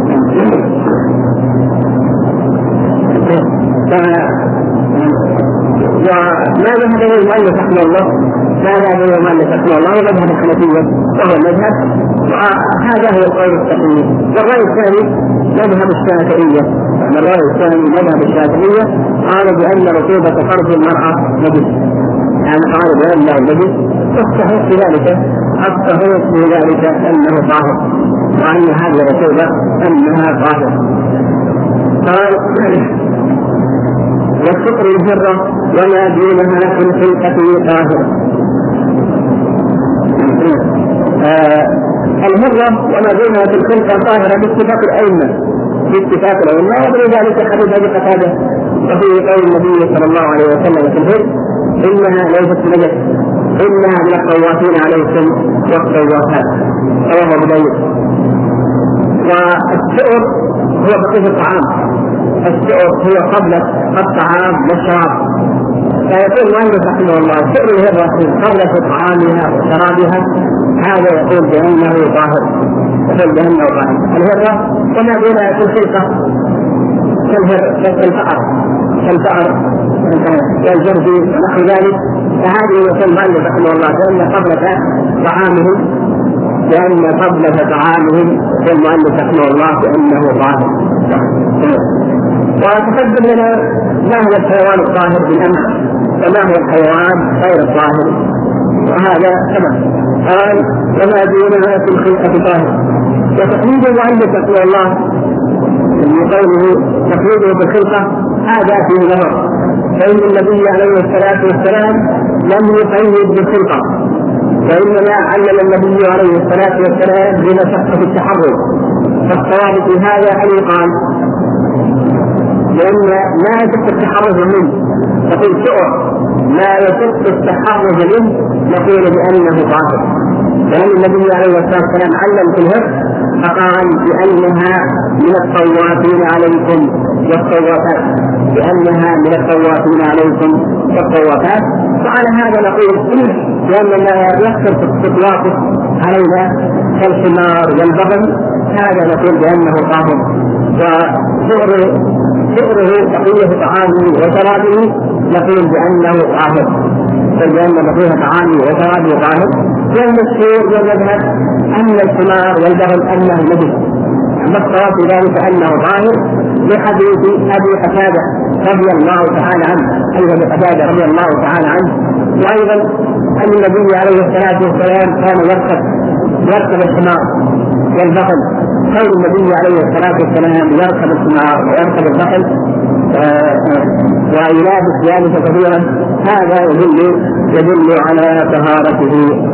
وما ذهب إليه المؤلف رحمه الله ما ذهب إليه المؤلف رحمه الله ومذهب الحنفية وهو المذهب، وهذا هو القول الصحيح. والرأي الثاني مذهب الشافعية، الرأي الثاني مذهب الشافعية قال بأن رطوبة فرج المرأة نجس، يعني قال بأنه نجس، والصحيح في ذلك الصحيح في ذلك أنه طاهر، وأن هذه الرطوبة أنها طاهر. قال والسكر الهرة وما دونها في الخلقة طاهر. الهرة وما دونها في الخلقة طاهرة باتفاق الأئمة، باتفاق الأئمة، ومن ذلك حديث أبي قتادة وفي قول النبي صلى الله عليه وسلم في الهر إنها ليست نجس إنها من الطوافين عليكم والطوافات، رواه أبو داود. والسؤر هو بقية الطعام، السؤر هو قبل الطعام والشراب، فيقول المؤلف رحمه الله سؤر الهرة قبل طعامها وشرابها هذا يقول بأنه طاهر، يقول بأنه طاهر. الهرة وما دونها في الخلقة كالفأر كالفأر كالجرد ونحو ذلك، فهذه يقول المؤلف رحمه الله بأن قبل طعامهم لأن قبل طعامهم المؤلف رحمه الله بأنه طاهر. وتقدم لنا ما هو الحيوان الطاهر بالأمس وما هو الحيوان غير الطاهر، وهذا سبب. قال وما دونها في الخلقة طاهر. وتقليد المؤلف رحمه الله من قوله تقليده بالخلقة هذا فيه نظر، فإن النبي عليه الصلاة والسلام لم يقيد بالخلقة، وإنما علم النبي عليه الصلاة والسلام بمشقة التحرك. فالصواب في هذا أن يقال لأن لا يشق التحرز منه نقول سؤر، لا يشق التحرز منه نقول بأنه طاهر، لأن النبي عليه الصلاة والسلام علم في الهر فقال بأنها من الطوافين عليكم والطوافات، بأنها من الطوافين عليكم والطوافات. وعلى هذا نقول لأن ما يحصل في استطلاقه علينا كالحمار والبغل هذا نقول بأنه طاهر، وسؤره سؤره بقية طعامه وشرابه نقول بأنه طاهر، فلأن بقية طعامه وشرابه طاهر. والمشهور والمذهب أن الحمار والبغل أنه نجس، والصواب في ذلك أنه طاهر لحديث أبي قتادة رضي الله تعالى عنه، أي أبي قتادة رضي الله تعالى عنه. وأيضا أن النبي عليه الصلاة والسلام كان يركب يركب الحمار والبغل، قول النبي عليه الصلاة والسلام يركب الحمار ويركب البغل ويلابس ذلك كثيرا، هذا يدل يدل على طهارته.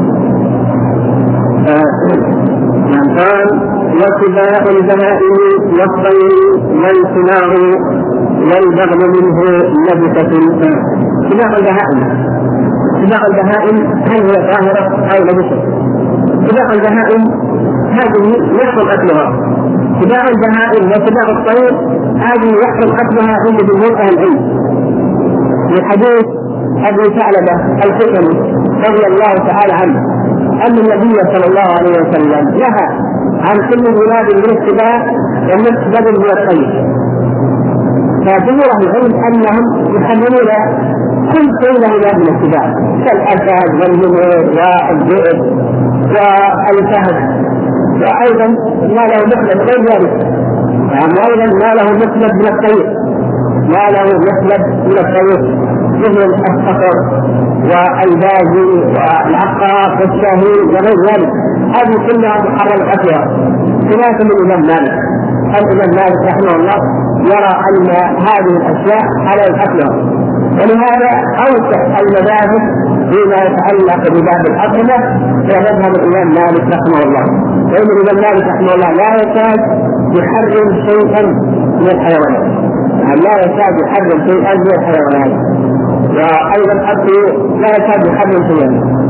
قال واتباع البهائم والطير والثمار والبغل منه نبتة. اتباع البهائم اتباع البهائم هل هي طاهرة أو نجسة؟ اتباع البهائم هذه يحصل أكلها، اتباع البهائم واتباع الطير هذه يحصل أكلها عند جمهور أهل العلم، من حديث أبي ثعلبة الخشني رضي الله تعالى عنه أن النبي صلى الله عليه وسلم نهى عن كل بلاد من الاتباع ومن بدل من الطير، فجمهور العلم أنهم يحملون كل شيء له من الاتباع كالأسد والنمر والذئب والفهد، وأيضا ما له مخلب غير ذلك، يعني أيضا ما له مخلب من الطير ما له مخلب من الطير مثل الصقر والبازي والعقرب والشاهين وغير ذلك، هذه كلها محرم أكلها خلافا من الإمام مالك. الإمام مالك رحمه الله يرى أن هذه الأشياء حلال أكلها، ولهذا أوسع المذاهب فيما يتعلق بباب الأطعمة هو مذهب الإمام مالك رحمه الله، فإن الإمام مالك رحمه الله لا يكاد يحرم شيئا من الحيوانات، يعني لا يكاد يحرم شيئا من الحيوانات، وأيضا الطيور لا يكاد يحرم شيئا.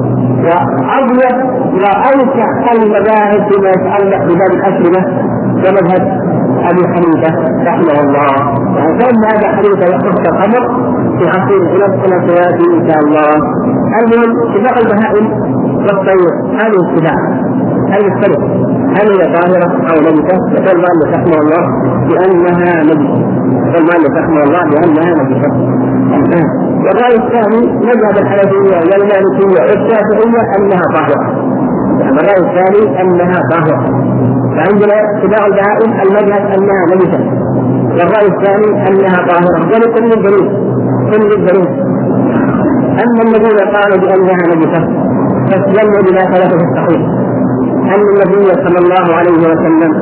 وأضيق وأوسع المذاهب فيما يتعلق بباب الأشربة ومذهب ابي حنيفه رحمه الله. يعني كان هذا حديث يخص الخمر في عصير الى الى سياتي ان شاء الله. المهم سباق البهائم والطير هذه السباع هل يختلف هل هي طاهره او نجسه؟ يقول المؤلف رحمه الله بانها نجسه. يقول المؤلف رحمه الله بانها نجسه. والراي الثاني مذهب الحنفيه والمالكيه والشافعيه انها طاهره. يعني الراي الثاني انها طاهره. فعندنا سباع البهائم المذهب انها نجسه، والراي الثاني انها طاهره. ولكل الدليل كل الدليل. اما الذين قالوا بانها نجسه فاستدلوا بما ثبت في الصحيح ان النبي صلى الله عليه وسلم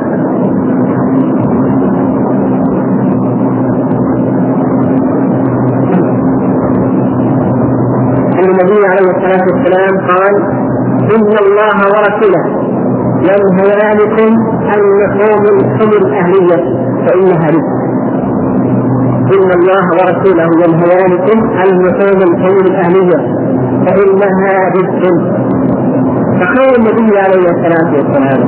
ان النبي عليه الصلاه والسلام قال ان الله ورسوله ينهيانكم عن لحوم الحمر الاهليه فانها رزق. ان الله ورسوله ينهيانكم عن لحوم الحمر الاهليه فانها رزق. فقال النبي عليه الصلاه والسلام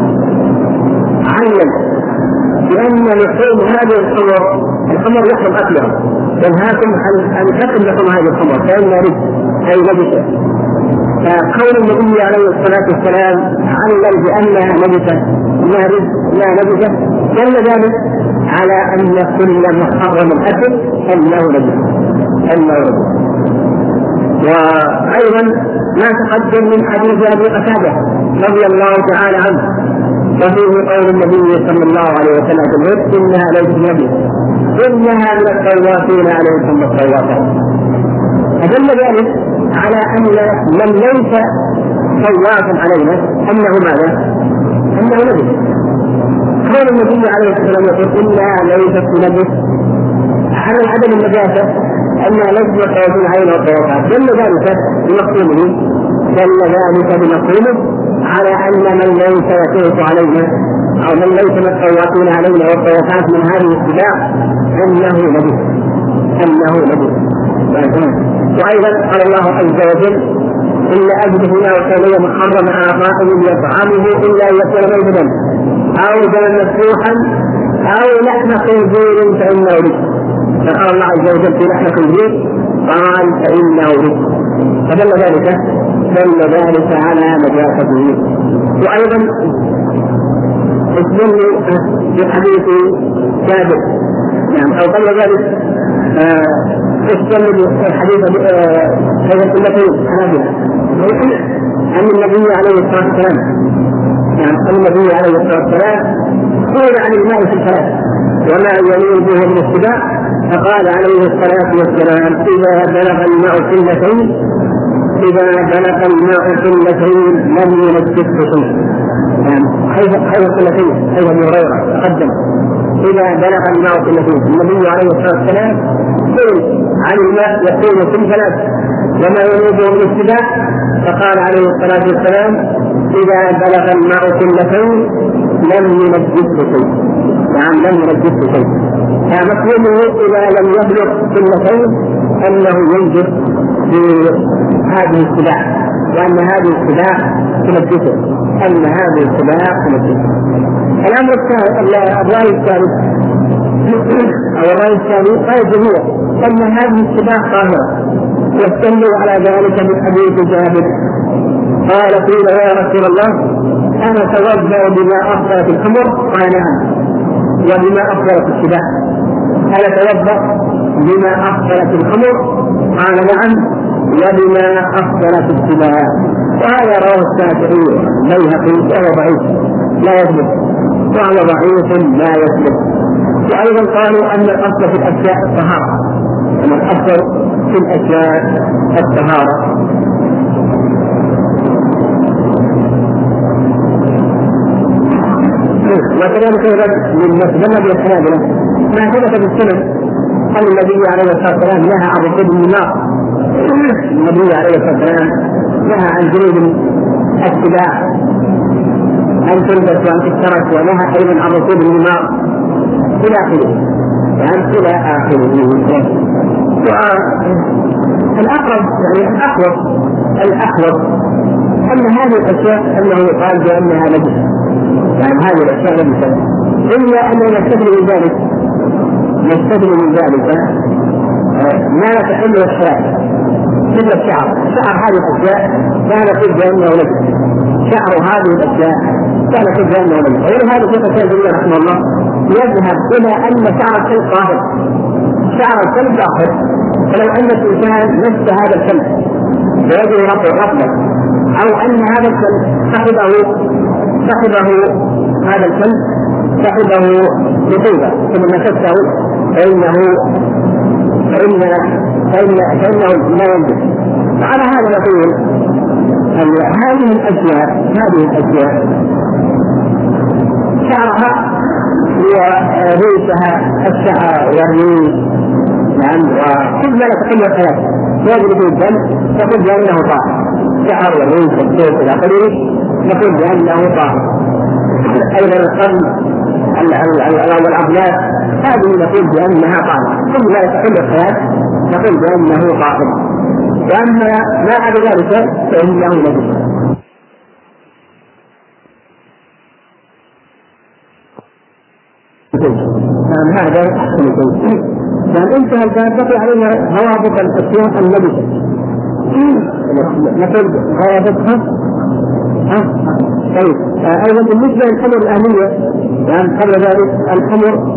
علم بان لحوم هذه الحمر الحمر يحرم اكلها، ينهاكم عن اكل لحوم هذه الحمر فانها رزق اي نجسه. فقول النبي عليه الصلاة والسلام علم بأنها نجسة لا رزق لا نجسة دل ذلك على أن كل محرم الأكل أنه نجس أنه نجس. وأيضا ما تقدم من حديث أبي قتادة رضي الله تعالى عنه وفيه قول النبي صلى الله عليه وسلم إنها ليست نجس إنها من الطوافين عليكم بالطوافات. فدل ذلك على أن من ليس طوافا علينا أنه ماذا؟ أنه نجس. قال النبي عليه الصلاة والسلام إنها ليست نجس على عدم النجاسة أنها ليست طوافا علينا والطوافات. دل ذلك بمفهومه دل ذلك بمفهومه على أن من ليس يطوف علينا أو من ليس الطوافين علينا والطوافات من هذه السباع أنه نجس أنه نجس. وأيضا قال الله عز وجل إلا أجد هنا وكان محرم أعطائه يطعمه إلا أن يكون ميتا أو دما مسفوحا أو لحم خنزير فإنه رزق. فقال الله عز وجل في لحم خنزير قال فإنه رزق. فدل ذلك دل ذلك على نجاسته. وأيضا استدل بحديث جابر نعم أو قبل ذلك استدل الحديث هذا التي حنابلة أن النبي عليه الصلاة والسلام يعني أن النبي عليه الصلاة والسلام قال عن الماء في الثلاث وما يلين به من السباع فقال عليه الصلاة والسلام إذا بلغ الماء قلتين إذا بلغ الماء قلتين لم ينجسه شيء. يعني حيث قلتين حيث أبي هريرة تقدم إذا بلغ الماء قلتين. النبي عليه الصلاة والسلام قال عن الماء يكون في ثلاث وما ينوبه من السباع فقال عليه الصلاة والسلام إذا بلغ الماء قلتين لم ينجسه شيء. يعني لم ينجسه شيء. فمفهومه إذا لم يبلغ قلتين أنه ينجس بهذه السباع وأن هذه السباع تنجسه أن هذه السباع تنجسه. الأمر الثالث الرأي الثالث أو الرأي الثاني قال جميع أن هذه السباع طاهرة يستندوا على ذلك من حديث جابر قال قيل يا رسول الله أنا توضأ بما أفضلت الخمر قال نعم وبما أفضلت السباع. أنا توضأ بما أفضلت الخمر قال نعم وبما أفضلت السباع. وهذا رواه الشافعي البيهقي وهو ضعيف لا يثبت وهو ضعيف لا يثبت. وأيضا قالوا أن الأصل في الأشياء الطهارة أن الأصل في الأشياء الطهارة. وكذلك أيضا من مسلمة بالحنابلة ما ثبت بالسنن أن النبي عليه الصلاة والسلام نهى عن ركوب النار. النبي عليه الصلاة والسلام نهى عن جلود السباع أن تلبس وأن تشترك ونهى أيضا عن ركوب النار إلى آخره يعني إلى آخره. والأقرب يعني الأقوى الأقوى أن هذه الأشياء أنه يقال بأنها نجسة يعني هذه الأشياء نجسة، إلا أنه نستثني من ذلك نستثني من ذلك ما لا تحل الحياة مثل الشعر. شعر هذه الأشياء لا نقول بأنه نجس، شعر هذه الأشياء لا نقول بأنه نجس. ولهذا شيخ الشافعي رحمه الله يذهب إلى أن شعر الكلب طاهر، شعر الكلب طاهر، فلو أن الإنسان نفس هذا الكلب ويجري رفضه أو أن هذا الكلب صاحبه صاحبه هذا الكلب صاحبه رطوبة ثم مسكه فإنه فإن فإن فإنه لا ينجس. فعلى هذا نقول هذه الأشياء هذه الأشياء شعرها وريشها الشعر والريش نعم وكل ذلك تحل الحياة يجري في الدم تقول بأنه طاهر، شعر والريش والصوت إلى آخره نقول بأنه طاهر. أيضا القلب والأبناء هذه نقول بأنها طاهرة، كل ذلك تحل الحياة نقول بأنه طاهر. وأما ما عدا ذلك فإنه نجس. نعم هذا أحسن شيء. يعني انتهى الباب بقي علينا روابط الأشياء النجسة. نقول روابطها ها طيب. أيضا بالنسبة للحمر الأهلية يعني قبل ذلك الحمر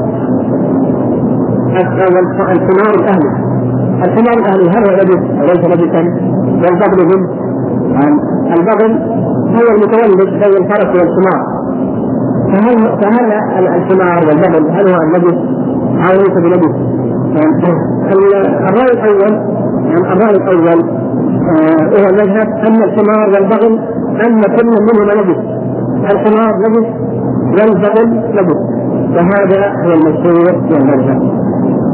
الحمار الأهلي الحمار الأهلي هل هو نجس وليس نجسا؟ والبغل منه البغل هو المتولد بين الفرس والحمار، فهل فهل الحمار والبغل هل هو النجس أو ليس بنجس؟ الرأي الأول الرأي الأول هو المذهب أن الحمار والبغل أن كل منهما نجس، الحمار نجس والبغل نجس، وهذا هو المشهور في المذهب.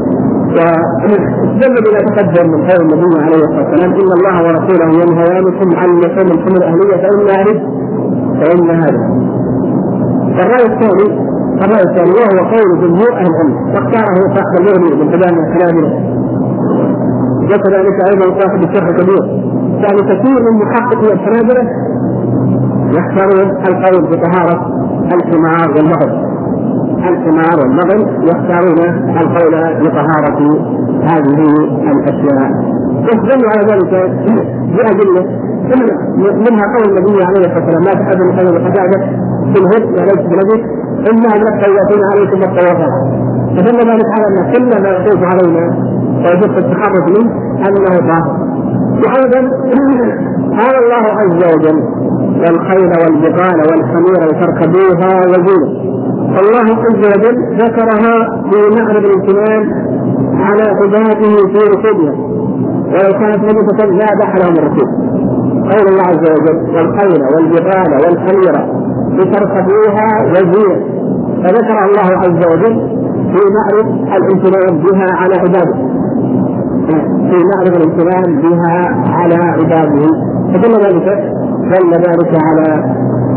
واستدل بما تقدم من قول النبي عليه الصلاة والسلام إن الله ورسوله ينهيانكم عن لحوم الحمر الأهلية فإنها رجس فإنها رجس. الرأي الثاني الرأي الثاني وهو قول جمهور أهل العلم واختاره صاحب المغني من كلام الحنابلة وكذلك أيضا صاحب الشرح الكبير. يعني كثير من محققي الحنابلة يختارون القول بطهارة الحمار والبغل، الحمار والبغل يختارون القول بطهارة هذه الأشياء يستدل على ذلك بأدلة منها قول النبي عليه الصلاة والسلام لا تحب من خير الحجاجة في الهد وليس في الهد إنها لك يأتون عليكم الطوافات، فدل ذلك على أن كل ما يطوف علينا ويجب التحرك منه أنه طاهر. وأيضا قال الله عز وجل والخيل والبغال والحمير لتركبوها وزينة، الله عز وجل ذكرها في معرض الامتنان على عباده في ركوبها، ولو كانت نجسة لا بح لهم الركوب. قول الله عز وجل والخيل والبغال والحمير لتركبوها وزينة، فذكر الله عز وجل في معرض الامتنان بها على عباده، في معرض الامتنان بها على عباده، فدل ذلك دل ذلك على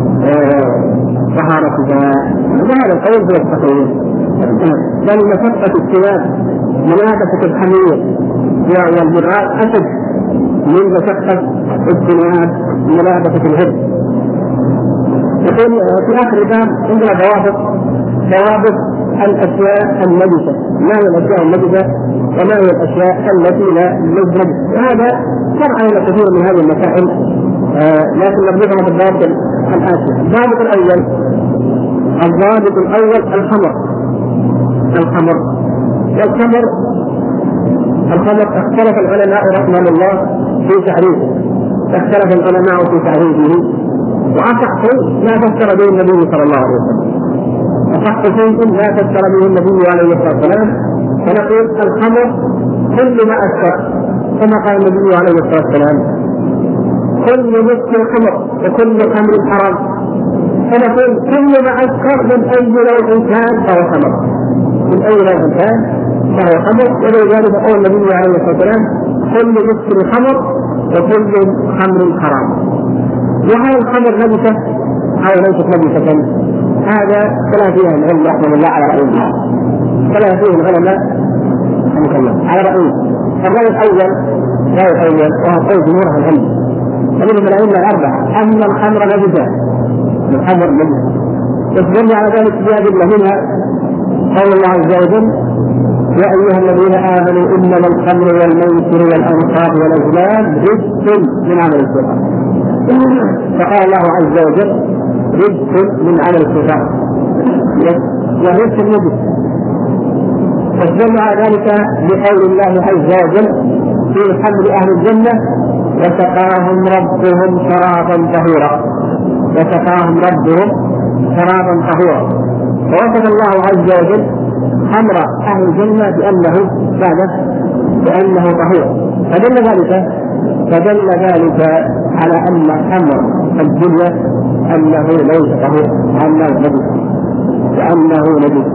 طهارتها. وهذا القول هو الصحيح، بل مشقة الثياب ملابسة الحمير والبغال أشد من مشقة الثياب ملابسة الهد. يقول في آخر الباب عندنا ضوابط ضوابط الأشياء النجسة، ما هي الأشياء النجسة وما هي الأشياء التي لا نجس، وهذا شرع لنا كثير من هذه المسائل آه لكن نربطها بالضابط الآتي. الضابط الأول الضابط الأول الخمر الخمر والخمر الخمر اختلف العلماء رحمه الله في تعريفه، اختلف العلماء في تعريفه، وأصح ما فسر به النبي صلى الله عليه وسلم، أصح شيء ما فسر به النبي عليه الصلاة والسلام، فنقول الخمر كل ما أسكر كما قال النبي عليه الصلاة والسلام كل مسكر خمر وكل خمر حرام، فنقول كل ما أسكر من أي نوع كان فهو خمر، من أي نوع كان فهو خمر. ولذلك قال النبي عليه الصلاة والسلام كل مسكر خمر وكل خمر حرام. وهل الخمر نجسة أو ليست نجسة؟ هذا خلاف فيه العلم رحمه الله على رأيه، خلاف فيه العلماء على رأيه. الرأي الأول الرأي الأول وهو قول جمهور العلم ومنهم الأئمة الأربعة أن الخمر نجسة، الخمر نجسة يدل على ذلك بأدلة منها قول الله عز وجل: يا أيها الذين آمنوا إنما الخمر والميسر والأنصاب والأزلام رجس من عمل الشيطان. فقال الله عز وجل: رجس من عمل الشيطان، ورجس النجس. فدل على ذلك بقول الله عز وجل في حمل أهل الجنة: وسقاهم ربهم شرابا طهورا. وسقاهم ربهم شرابا طهورا. ووصف الله عز وجل خمر أهل الجنة بأنه بعد بأنه طهور. فدل ذلك فدل ذلك على أن خمر الدنيا أنه ليس طهور، أنه نجس، وأنه نجس.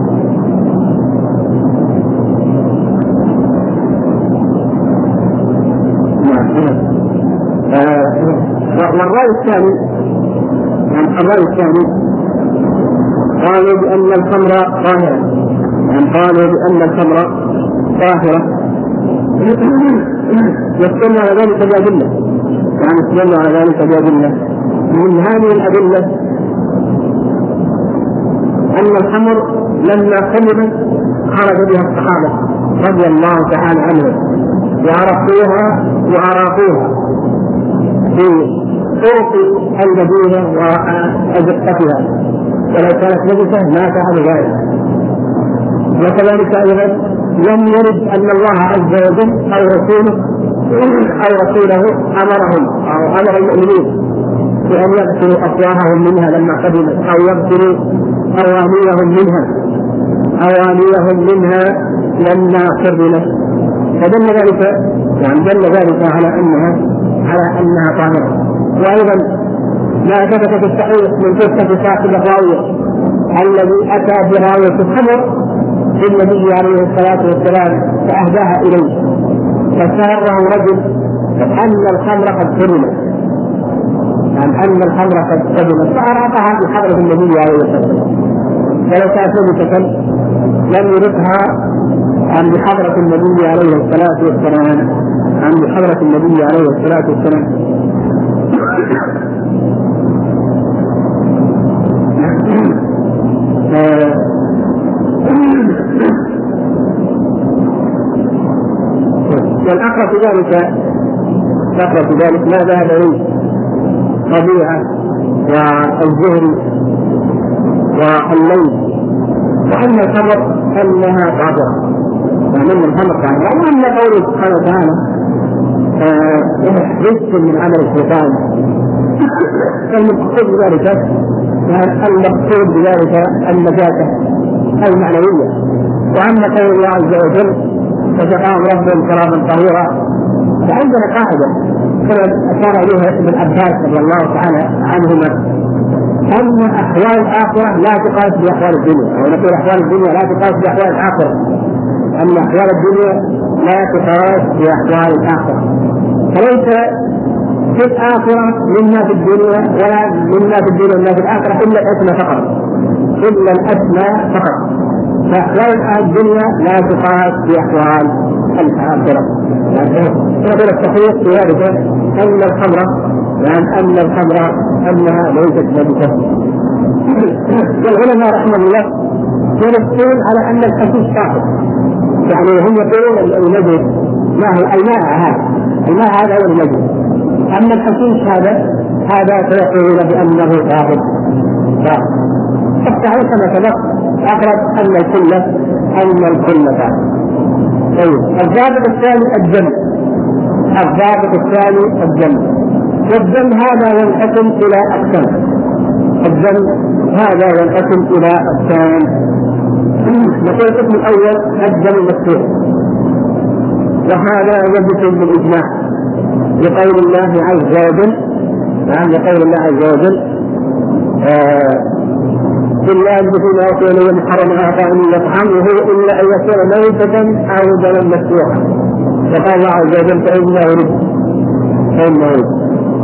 والرأي الثاني يعني الرأي الثاني قالوا بأن الخمر طاهرة، يعني قالوا بأن الخمر طاهرة يستدل على ذلك بأدلة، يعني يستدل على ذلك بأدلة. من هذه الأدلة أن الخمر لما خلمت خرج بها الصحابة رضي الله تعالى عنهم وعرفوها وعرفوها في طرق المدينة وأزقتها، ولو كانت نجسة ما فعلوا ذلك. وكذلك أيضا لم يرد أن الله عز وجل أو رسوله أو رسوله أمرهم أو أمر المؤمنين بأن يغسلوا أفواههم منها لما قدمت، أو يغسلوا أوانيهم منها أوانيهم منها لما قدمت. فدل ذلك يعني دل ذلك على أنها على أنها طاهرة. وأيضا ما ثبت في الصحيح من قصة صاحب الراوية الذي أتى براوية الخمر للنبي عليه الصلاة والسلام فأهداها إليه، فساره رجل أن الخمر قد حرمت، يعني أن الخمر قد حرمت، فأراقها بحضرة النبي عليه الصلاة والسلام. فلو كانت نجسة لم يردها عن بحضرة النبي عليه الصلاة والسلام عن بحضرة النبي عليه الصلاة والسلام. والأقرب في ذلك الأقرب في ذلك ما ذهب إليه ربيعة والزهري والليل، وأن الخمر أنها طاهرة، وأن الخمر طاهرة، وأن قوله سبحانه وتعالى رزق من عمل الشيطان. المقصود بذلك المقصود بذلك النجاسة المعنوية. وأما قول الله عز وجل: وسقاهم ربهم شرابا طهورا، فعندنا قاعدة كان عليها ابن عباس رضي الله تعالى عنهما أن أحوال الآخرة لا تقاس بأحوال الدنيا، أو نقول أحوال الدنيا لا تقاس بأحوال الآخرة، أن أحوال الدنيا لا تقاس بأحوال الآخرة. فليس في الآخرة مما في الدنيا ولا مما في الدنيا ولا في الآخرة إلا الأسمى فقط، إلا الأسمى فقط. فأحوال الدنيا لا تقاس بأحوال الآخرة. نقول الصحيح في ذلك أن الخمر يعني أن الخمر أنها ليست نجسة. والعلماء رحمه الله ينصون على أن الحشيش طاهر، يعني هم يقولون النجس ما هو الماء، هذا الماء هذا هو النجس، أما الحشيش هذا هذا فيقولون بأنه طاهر. فالصحيح كما سبق أقرب أن الكل أن الكل طاهر. طيب الضابط الثاني الدم. الضابط الثاني الدم. والدم هذا ينقسم إلى أقسام. الدم هذا ينقسم إلى أقسام. نقول القسم الأول الدم المسفوح، وهذا يثبت بالإجماع لقول الله عز وجل، نعم لقول الله عز وجل: إلا يجدون يأكلون من حرم آخر يطعمه إلا أن يكون ميتة أو دما مسفوحا. وقال الله عز وجل: فإنه رزق فإنه رزق.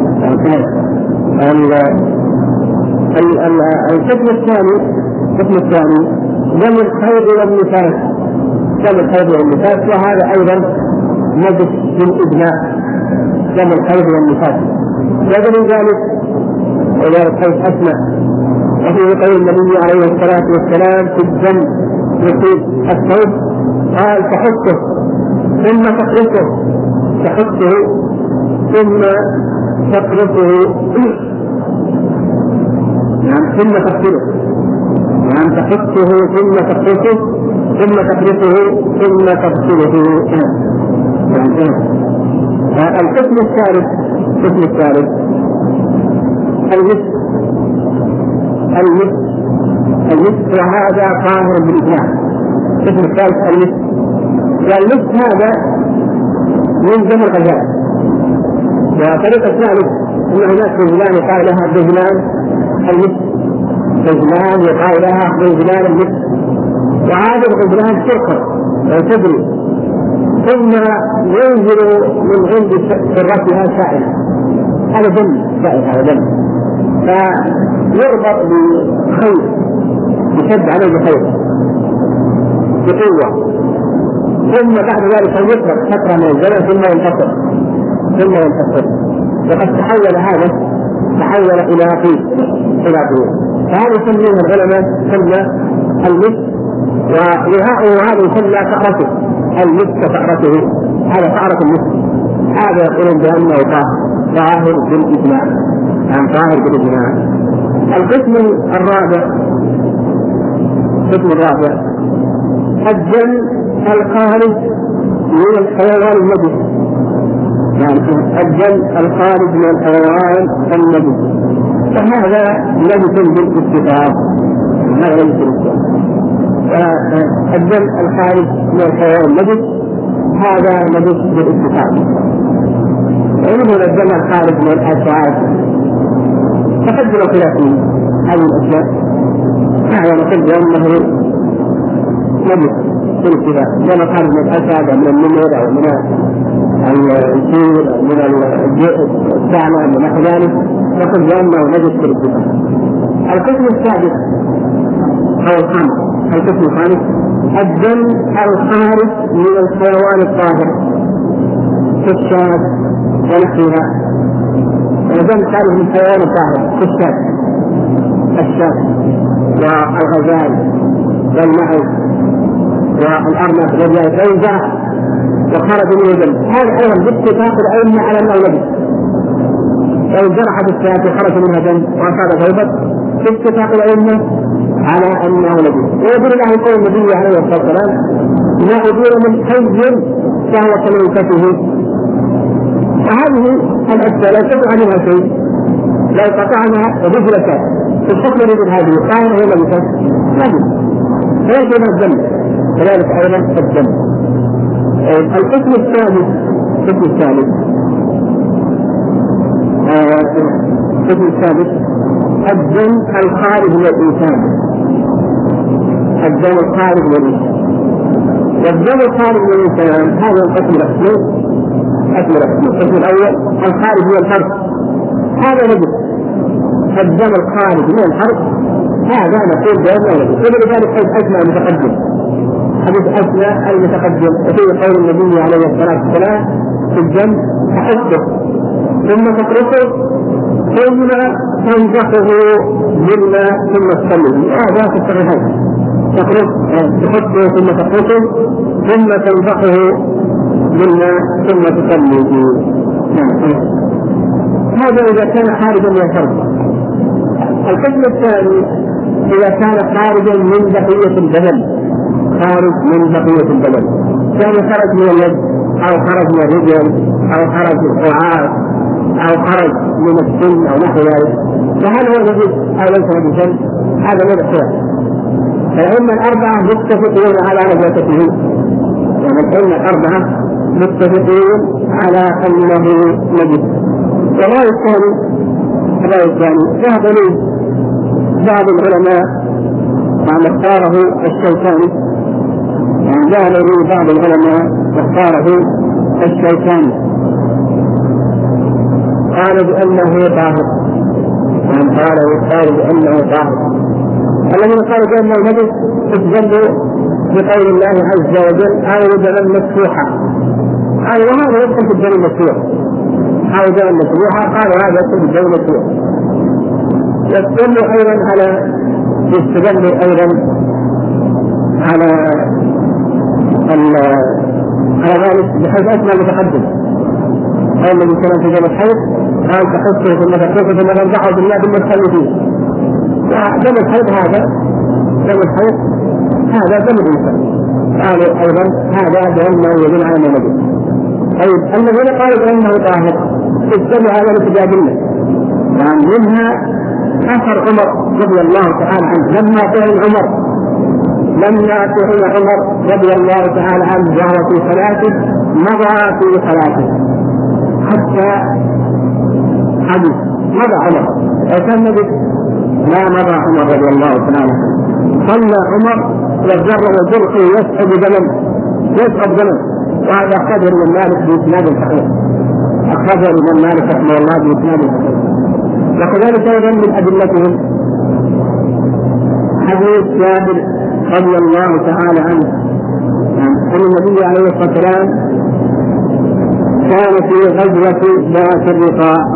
القسم الثاني القسم الثاني دم الحيض والنفاس. دم الحيض والنفاس وهذا أيضا نجس بالإجماع، دم الحيض والنفاس. ومن ذلك وذلك حيث أسمى وفي قول النبي عليه الصلاة والسلام في الدم يصيب الثوب قال تحطه ثم تقرصه تحطه ثم تقرصه يعني ثم تغسله يعني تحطه ثم تقرصه ثم تقرصه ثم تغسله يعني القسم الثالث القسم الثالث المسك المسك المسك وهذا طاهر بالإجماع. القسم الثالث المسك والمسك هذا من دم الغزال. وطريقة ثالث أن هناك رجلان يقال لها رجلان المسك رجلان يقال لها رجلان المسك وهذا الرجلان ترقب وتدري ثم ينزل من عند سرتها سائل هذا دم سائل هذا دم فيربط بخيط يشد عليه بخيط بقوة ثم بعد ذلك يطلق فترة من الزمن ثم ينتصر ثم ينتصر وقد تحول هذا تحول إلى طيب إلى طيب فهذا يسميه العلماء سمى المسك وهذا يسمى فأرته المسك فأرته هذا فأرة المسك هذا يقولون بأنه طاهر بالإجماع يعني طاهر بالإجماع. القسم الرابع القسم الرابع الدم الخارج من الحيوان النجس يعني الدم الخارج من الحيوان النجس فهذا نجس بالاتفاق هذا نجس بالاتفاق. الدم الخارج من الحيوان النجس هذا نجس بالاتفاق. ويقولون الدم الخارج من الأسعاد تقدم الخلاف هذه الأشياء هذا نقول بأنه نجس بالاتفاق. الدم الخارج من الأسعاد أو من النمر أو من الكير أو من الثعلب أو نحو ذلك نقول بأنه نجس بالاتفاق. القسم السادس أو الخامس القسم الخامس الدم الخارج من الحيوان الطاهر كالشاة ونحوها. الدم الخارج من الحيوان الطاهر كالشاة الشاة والغزال والمعز والأرنب والرجال فإذا وخرج منه دم هذا أيضا باتفاق الأئمة على أنه نجس. فإن جرحت الشاة وخرج منها دم وأصاب ثوبت باتفاق الأئمة على أنه نجس. ويقول له قول النبي عليه الصلاة والسلام ما أدور من حي فهو كميتته. وهذه الأشياء لا تقع عنها شيء لو قطعنا رجلك الحكم رجل هذه قائل هو نجس نجس فيجب الدم كذلك أيضا الدم. القسم الثالث القسم الثالث القسم الثالث الدم الخارج من الإنسان الدم الخارج من الإنسان. والدم الخارج من الإنسان هذا القسم الأصلي القسم الأصلي القسم الأول الخارج من الحرب هذا نجس. الدم الخارج من الحرب هذا نقول بأنه نجس. ولذلك حيث أسمى المتقدم حديث أسمى المتقدم وفي قول النبي عليه الصلاة والسلام في الدم تحطه ثم تقرصه ثم تنزحه مما ثم تصلي هذا في الصحيحين تحطه ثم تقرصه ثم تنزحه مما ثم تصلي. هذا إذا كان خارجا من الحرب. القسم الثاني إذا كان خارجا من بقية البدن خارج من بقية البدن كان خرج من اليد أو خرج من الرجل أو خرج الرعاة أو خرج من السن أو نحو ذلك فهل هو نجس أو ليس نجسا؟ هذا من الخلاف. فالأئمة الأربعة متفقون على نجاسته يعني الأئمة الأربعة متفقون على أنه نجس. والرأي الثاني الرأي الثاني ذهب إليه بعض العلماء مع اختاره الشوكاني يعني ذهب إليه بعض العلماء واختاره الشوكاني قال بأنه طاهر من قال يقال بأنه طاهر. الذين قالوا بأنه نجس استدلوا بقول الله عز وجل أو دما مفتوحا قال وهذا يدخل في الدم المفتوح أو دما مفتوحا قالوا هذا يدخل في الدم المفتوح. يستدل أيضا على يستدل أيضا على على ذلك بحيث أسمى المتقدم قال النبي صلى الله عليه وسلم الحيض قال تحسه ثم تحسه ثم تنضحه بالله ثم تصلي فيه. دم الحيض هذا دم الحيض هذا دم الإنسان قالوا أيضا هذا بأنه يدل على النبي. طيب الذين قالوا بأنه طاهر استدلوا هذا لتجادله يعني منها أثر عمر رضي الله تعالى عنه لما طعن عمر لما طعن عمر رضي الله تعالى عنه وهو في صلاته مضى في صلاته حتى حدث مضى عمر وكان لا مضى عمر رضي الله تعالى عنه صلى عمر والذر والجرح يسحب دما يسحب دما. وهذا أخرجه من مالك بإسناد صحيح أخرجه من مالك رحمه الله بإسناد صحيح. وكذلك أيضا من أدلتهم حديث جابر رضي الله تعالى عنه أن النبي عليه الصلاة والسلام كان في غزوة ذات الرقاع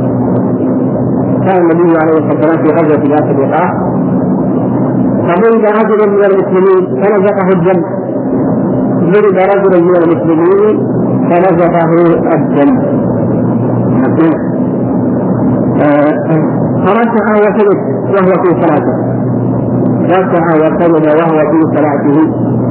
كان النبي عليه الصلاة والسلام في غزوة ذات الرقاع فضرب رجل من المسلمين فنزقه الدم ضرب رجل من المسلمين فنزقه الدم فرجع وسجد وهو في صلاته رجع وسجد وهو في صلاته.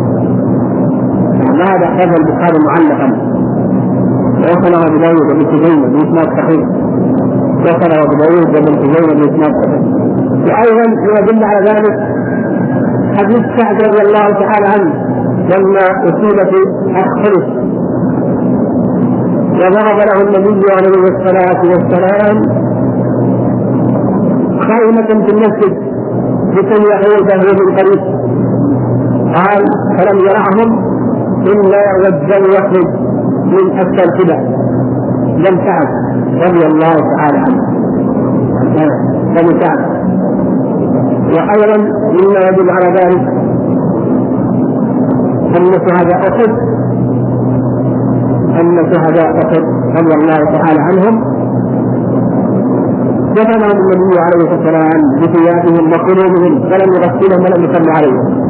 هذا هذا البخاري معلقا وصله أبو داود بن خزيمة بإسناد صحيح وصله أبو داود بن خزيمة بإسناد صحيح. وأيضا يدل على ذلك حديث سعد رضي الله تعالى عنه لما أصيب في الخلف وضرب له النبي عليه الصلاة والسلام خائمة في المسجد لكي يعوده من قريب قال فلم يرعهم إلا والدم يخرج من أسفل الكبع لم سعد رضي الله تعالى عنه لم سعد. وأيضا مما يدل على ذلك أن شهداء أحد أن شهداء أحد رضي الله تعالى عنهم دفنهم النبي عليه الصلاة والسلام بثيابهم وقلوبهم فلم يغسلهم ولم يصلوا عليهم.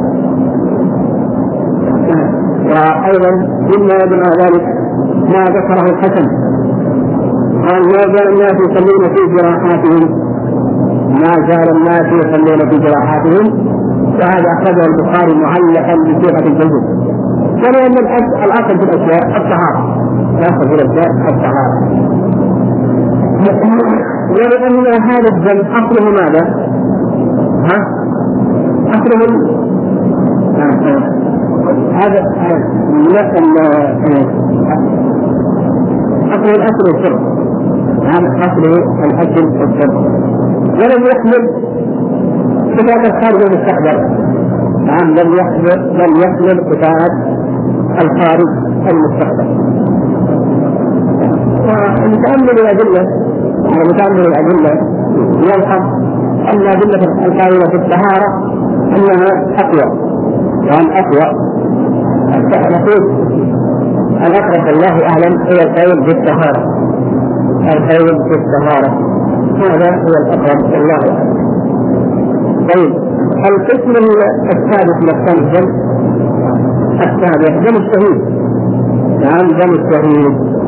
وأيضا مما يدل على ذلك ما ذكره الحسن قال ما زال الناس يصلون في جراحاتهم ما زال الناس يصلون في جراحاتهم. وهذا أخذه البخاري معلقا بصيغة الجزم ولأن الأصل في الأشياء الطهارة الأصل في الأشياء الطهارة. ولأن هذا الدم أصله ماذا؟ ها؟ أصله هذا أصله الأصل الشرب هذا أصله الأصل الشرب ولم يحمل كتاب الخارج المستحضر نعم لم يحمل لم يحمل كتاب الخارج المستحضر. ونتأمل الأدلة ونتأمل الأدلة يلحظ أن أدلة القائمة في الطهارة أنها أقوى وأن أقوى نقول الأقرب الله أعلم هو القول بالطهارة القول بالطهارة هذا هو الأقرب الله أعلم. طيب القسم الثالث من الدم السابع دم الشهيد نعم دم الشهيد.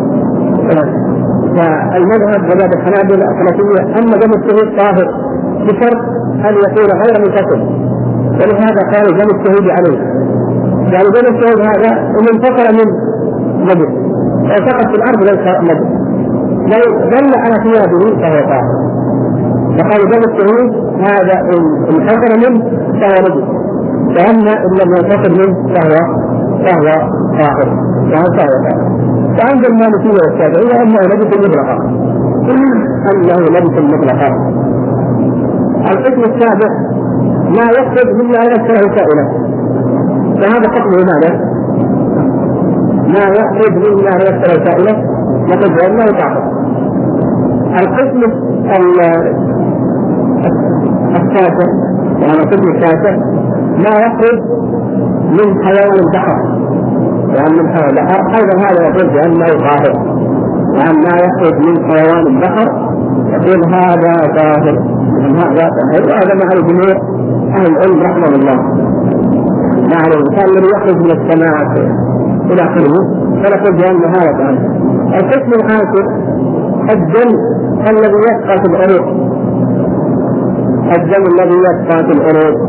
فالمذهب مذهب الحنابلة الحنفية أن دم الشهيد طاهر بشرط أن يكون غير متصل ولهذا قالوا دم الشهيد عليه يعني دم الشهيد هذا منفصل من نجس وسقط في الأرض ليس نجس لو دل على ثيابه فهو طاهر. فقالوا دم الشهيد هذا إن انفصل منه فهو نجس فأما إن لم ينفصل منه فهو فهو طاهر فهو طاهر. وعند المالكية والشافعية أنه لبس مطلقا أنه لبس مطلقا. القسم السابع ما يخرج مما يسره سائلا فهذا قسمه ماذا؟ ما يخرج مما يسره سائلا نقول بأنه طاهر. القسم التاسع يعني القسم التاسع ما يخرج من حيوان البحر يعني من حيوان البحر أيضا هذا يقول بأنه طاهر يعني ما يخرج من حيوان البحر يقول هذا طاهر هذا طاهر، وهذا مع الجمهور أهل العلم رحمه الله. مع الإنسان الذي يخرج من السماء إلى آخره فنقول بأن هذا طاهر. القسم الآخر الدم الذي يبقى في العروق، الدم الذي يبقى في العروق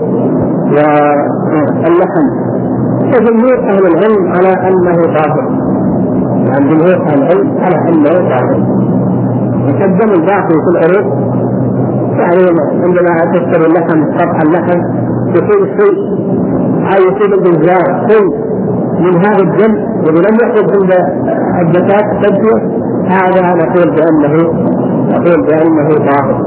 واللحم، فجمهور أهل العلم على أنه طاهر، يعني جمهور أهل العلم على أنه طاهر. الدم الباقي في العروق يعني عندما تشتري اللحم قطع اللحم يصيب الشيء أو يصيب الجزار شيء من هذا الدم الذي لم يخرج عند الزكاة تجزئه، هذا نقول بأنه نقول بأنه طاهر.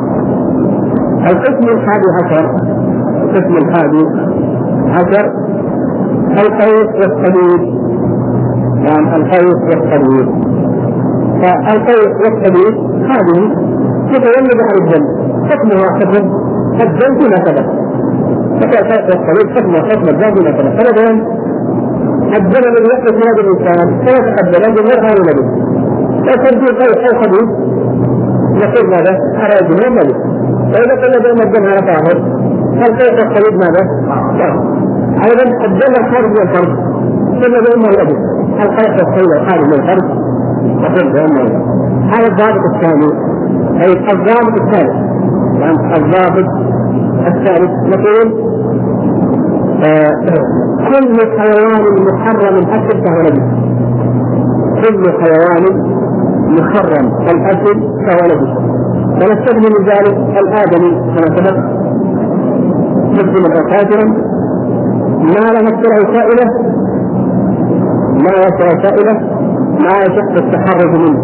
القسم الحادي عشر القسم الحادي عشر القيس والصديد، يعني القيس والصديد. فالقيس والصديد هذه تتولد عن الدم، حكمها حكم الدم فيما سبق، فالقيس والصديد حكمها حكم الدم فيما سبق. فمثلا الدم الذي يخرج من هذا الإنسان كما تقدم جمهور أهل العلم، لكن في قيس أو صديد نقول ماذا؟ على جمهور النبي. فإذا قلنا بأن الدم هذا طاهر فالقيس والصديد ماذا؟ أيضا الدم الخارج من الفرد ثم بأنه الأبي، القيس والصديد الخارج من الفرد نقول بأنه. هذا الضابط الثاني، أي الضابط الثالث، يعني الضابط الثالث نقول آه كل حيوان محرم الأكل فهو نجس، كل حيوان محرم الأكل فهو نجس. ونستخدم من ذلك الآدمي كما سبق مسلما أو كافرا ما لا نذكره سائلة ما يسر سائلة ما يشق التحرز منه،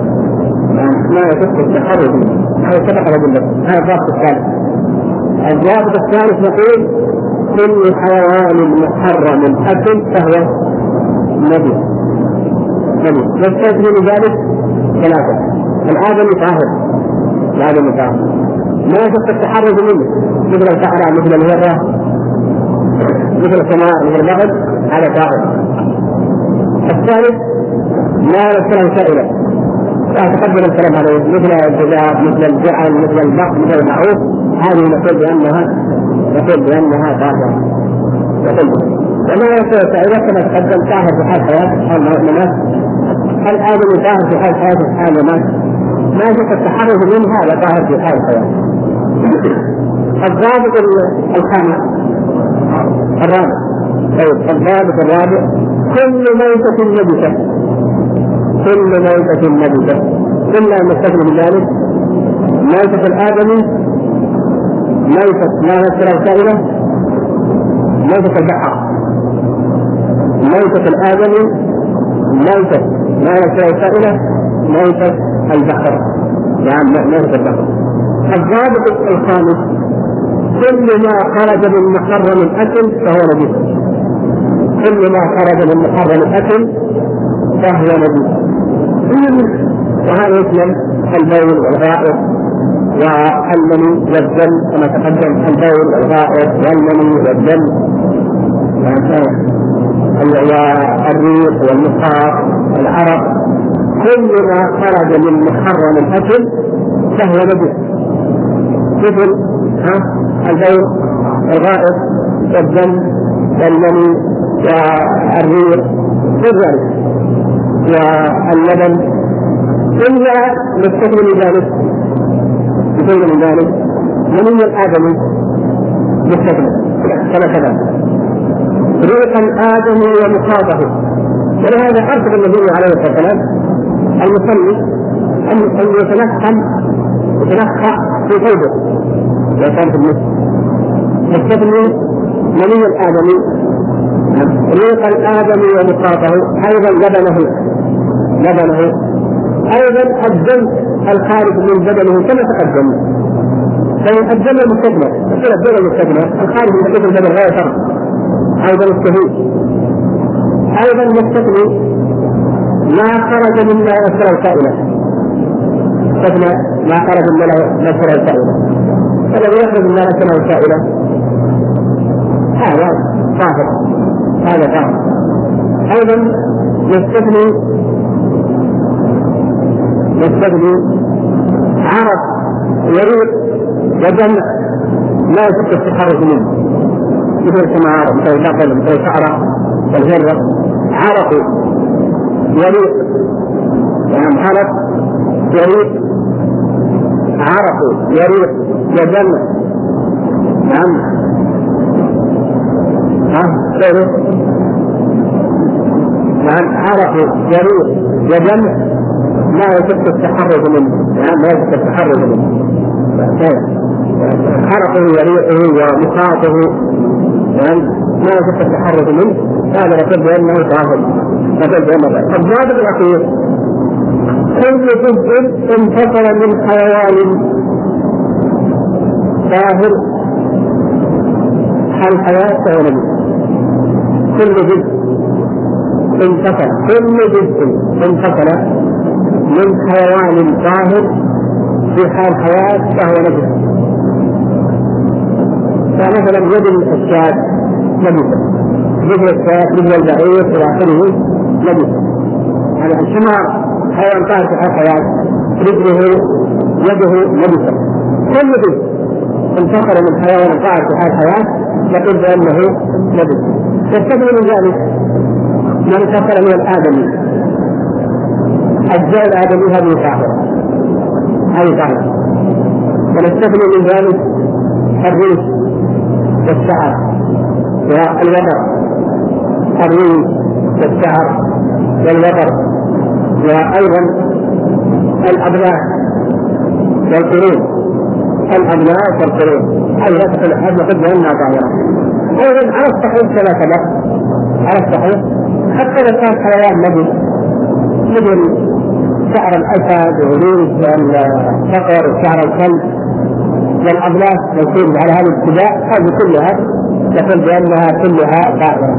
ما يشق التحرز منه، هذا سبق رجل. هذا الضابط الثالث. الضابط الثالث نقول كل حيوان محرم الأكل فهو نجس. نجس نستثني من ذلك ثلاثة: الآدمي طاهر، الآدمي طاهر ما يشق التحرز منه، مثل الفأرة مثل الهرة مثل السماء مثل البغل، هذا طاهر. الثالث ما نذكره سائلة تقدم الكلام عليه مثل الجزاء مثل الجعل مثل البق مثل المعروف، هذه نقول بأنها نقول بأنها طاهرة. وما يذكره سائلة كما تقدم طاهر في حال حياة حال الممات، الآدمي طاهر في حال حياة حال الممات، ما يجب التحرز منه هذا طاهر في حال الحياة. الضابط الخامس الرابع، طيب الضابط الرابع كل ميتة نجسة، كل ميتة نجسة إلا نستثني من ذلك ميتة الآدمي، ميتة ما نذكر سائلة، ميتة البحر، ميتة الآدمي، ميتة ما نذكر سائلة، ميتة البحر، يعني ميتة البحر. الضابط الخامس كل ما خرج من محرم الأكل فهو نجس، كل ما خرج من محرم الأكل فهو نجس. وهذا يشمل البول والغائط والمني والدم كما تقدم، البول والغائط والمني والدم والريق والمخاط والعرق، كل ما خرج من محرم الأكل فهو نجس، مثل البول والغائط والدم والمني والريق وذلك واللبن، إلا نستثني من ذلك نستثني من ذلك مني الآدمي نستثني كما كذا ريق الآدمي ومخاطه. ولهذا أرشد النبي عليه الصلاة والسلام المصلي أن يتنخم يتنخى في ثوبه إذا كان في المسجد، نستثني مني الآدمي ريق الآدمي ومخاطه، أيضا لبنه لبنه أيضا الدم الخارج من بدنه كما تقدم. فالدم المستثنى مثل الدم المستثنى الخارج من بدن البدن غير فرق، أيضا الشهيد. أيضا نستثني ما خرج مما يسره سائلة، نستثنى ما خرج مما يسره سائلة، فالذي يخرج مما يسره سائلة هذا طاهر، هذا طاهر. أيضا نستثني نستثني عرق يريق وجمع لا يصح التحرك منه، مثل كما عرق مثل دخل مثل شعره والجرة. عرق يريق يعني عرق يريق، عرق يريق وجمع نعم ها غيره نعم عرق يريق وجمع لا يصح التحرك منه، نعم لا يصح التحرك منه. حرقه وريقه ومخاطه يعني ما يصح التحرك منه، هذا نقول بأنه طاهر. نقول بأنه الضابط الأخير كل جزء انفصل من حيوان طاهر حال حياة فهو نجس. كل جزء انفصل كل جزء انفصل من حيوان طاهر في حال حياة فهو نجس. فمثلا يد الشاة نجسة، رجل الشاة رجل البعير إلى آخره نجسة. يعني الحمار حيوان طاهر في حال حياة، رجله يده نجسة. كل جزء انفصل من حيوان طاهر في حال حياة نقول بأنه نجس. يستدل من ذلك من انفصل من الآدمي، أجزاء الآدمي هذه طاهرة هذه طاهرة. ونستدل من ذلك الريش والشعر والوبر، الريش والشعر والوبر، وأيضا الأبناء والقرون. الأبناء والقرون هذا هذا نقول بأنها طاهرة. أيضا على الصحيح ثلاثة لا على الصحيح حتى لو كان حيوان نجس مثل شعر الأسد والريش والصقر وشعر الكلب والأبلاس يكون على هذا الاتباع، هذه كلها نقول بأنها كلها طاهرة.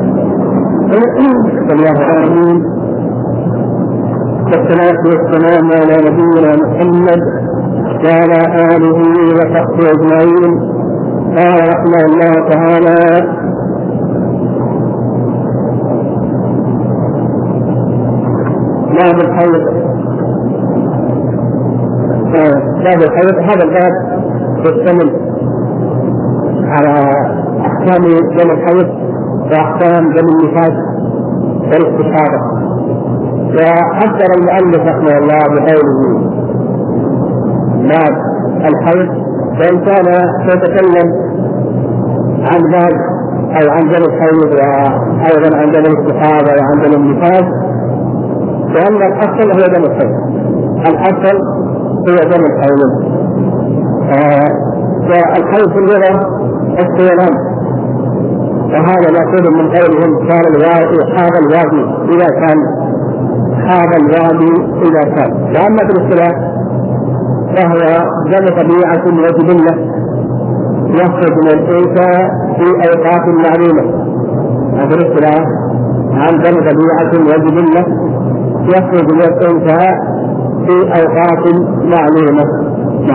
والصلاة والسلام على نبينا محمد وعلى آله وصحبه أجمعين. قال رحمه الله تعالى: باب الحيض. باب الحيض هذا الباب يشتمل على أحكام دم الحيض وأحكام دم النفاس والاستحاضة. وحذر المؤلف رحمه الله بقوله باب الحيض، فإن كان يتكلم عن باب أو عن دم الحيض وأيضا عن دم الاستحاضة وعن دم النفاس، لأن الأصل هو دم الحيض. الأصل هو دم الحيض. والحيض في اللغة السيلان، وهذا نأخذ من قولهم كان الوادي هذا الوادي إذا كان هذا الوادي إذا كان. وأما في الاصطلاح فهو دم طبيعة وجبلة يخرج من الأنثى في أوقات معلومة. هذا الاصطلاح عن دم طبيعة وجبلة يخرج من الأنثى في أوقات معلومة.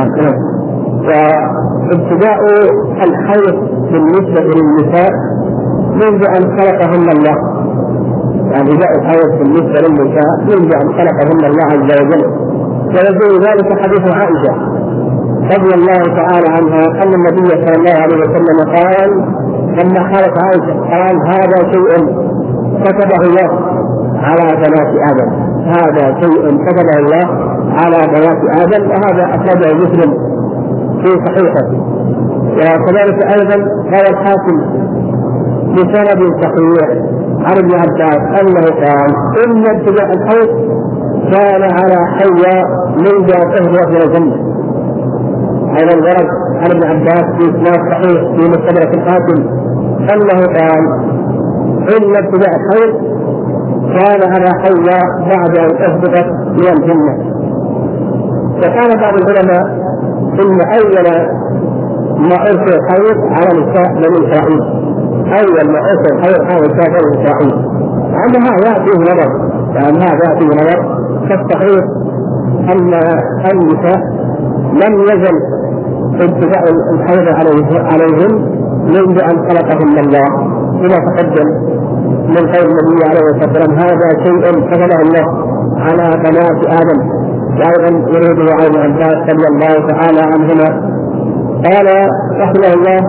وابتداء الحيض بالنسبة للنساء منذ أن خلقهن الله، يعني بداء الحيض بالنسبة للنساء منذ أن خلقهن الله عز وجل. ويدل ذلك حديث عائشة رضي الله تعالى عنها أن النبي صلى الله عليه وسلم قال لما خلق عائشة قال: هذا شيء كتبه الله على بنات آدم، هذا شيء كتبه الله على بنات آدم. وهذا أخرجه مسلم في صحيحه. وكذلك أيضا قال الحاكم بسند صحيح عن ابن عباس أنه قال: إن ابتداء الحيض كان على حواء منذ أن تهبط من الجنة. أيضا ورد عن ابن عباس في إسناد صحيح في مستدرك الحاكم أنه قال: إن ابتداء الحيض كان على حواء بعد أن أهبطت من الجنة. وقال بعض العلماء إن أول ما أرسل الحيض على نساء بني إسرائيل، أول ما أرسل الحيض على نساء بني إسرائيل. عنها يأتيه نظر، يعني هذا يأتيه نظر كالصحيح أن النساء لم يزل ابتداء الحيض عليهم منذ أن خلقهن الله، كما تقدم من قول النبي عليه الصلاة والسلام: هذا شيء كتبه الله على بنات آدم، وأيضا يريده عن عباس رضي الله تعالى عنهما قال رحمه الله: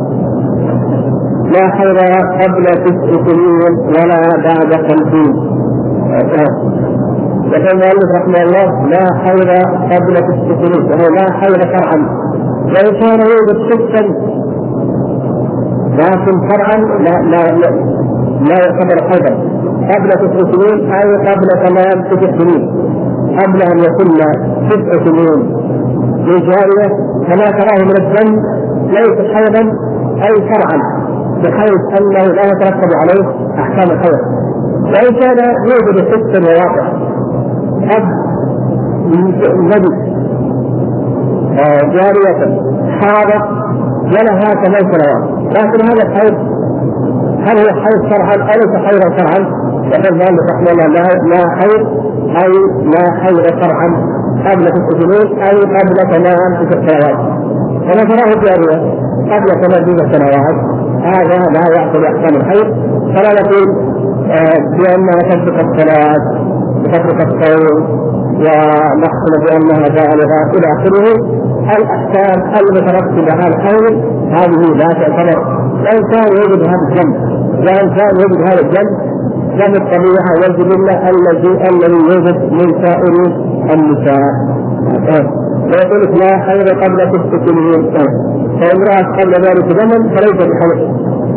لا خير قبل تسع سنين ولا بعد خمسين. يقول المؤلف رحمه الله: لا خير قبل تسع سنين، وهو لا خير شرعا. وإن كان يوجد ستا لكن شرعا لا لا لا, لا يعتبر خيرا قبل تسع سنين، أي قبل تمام تسع سنين، قبل أن يكون تسع سنين من جارية فما تراه من الذنب ليس خيرا أي شرعا، بحيث أنه لا يترتب عليه أحكام الخير. وإن كان يوجد ست مواقع قد النبي جارية حاضت ولها ثمان سنوات، لكن هذا الخير هل هو خير شرعا أو ليس خيرا شرعا؟ يقول ذلك رحمه الله: لا خير أي لا خير شرعا قبل تسع سنين، أي قبل تمام تسع سنوات. فما تراه جارية قبل تمام تسع سنوات هذا لا يعطي أحكام الخير، فلا نقول بأنها تترك الصلاة وتترك الصوم ونحكم بأنها بالغة إلى آخره. الأحكام المترتبة على الحول هذه لا تعتبر. وإن كان يوجد هذا الجنب وإن كان يوجد هذا الجنب جنب الطبيعة والجبلة الذي الذي يوجد من سائر النساء. ويقول لك: لا خير قبل تسع سنين، فامرأة قبل ذلك زمن فليس بخير.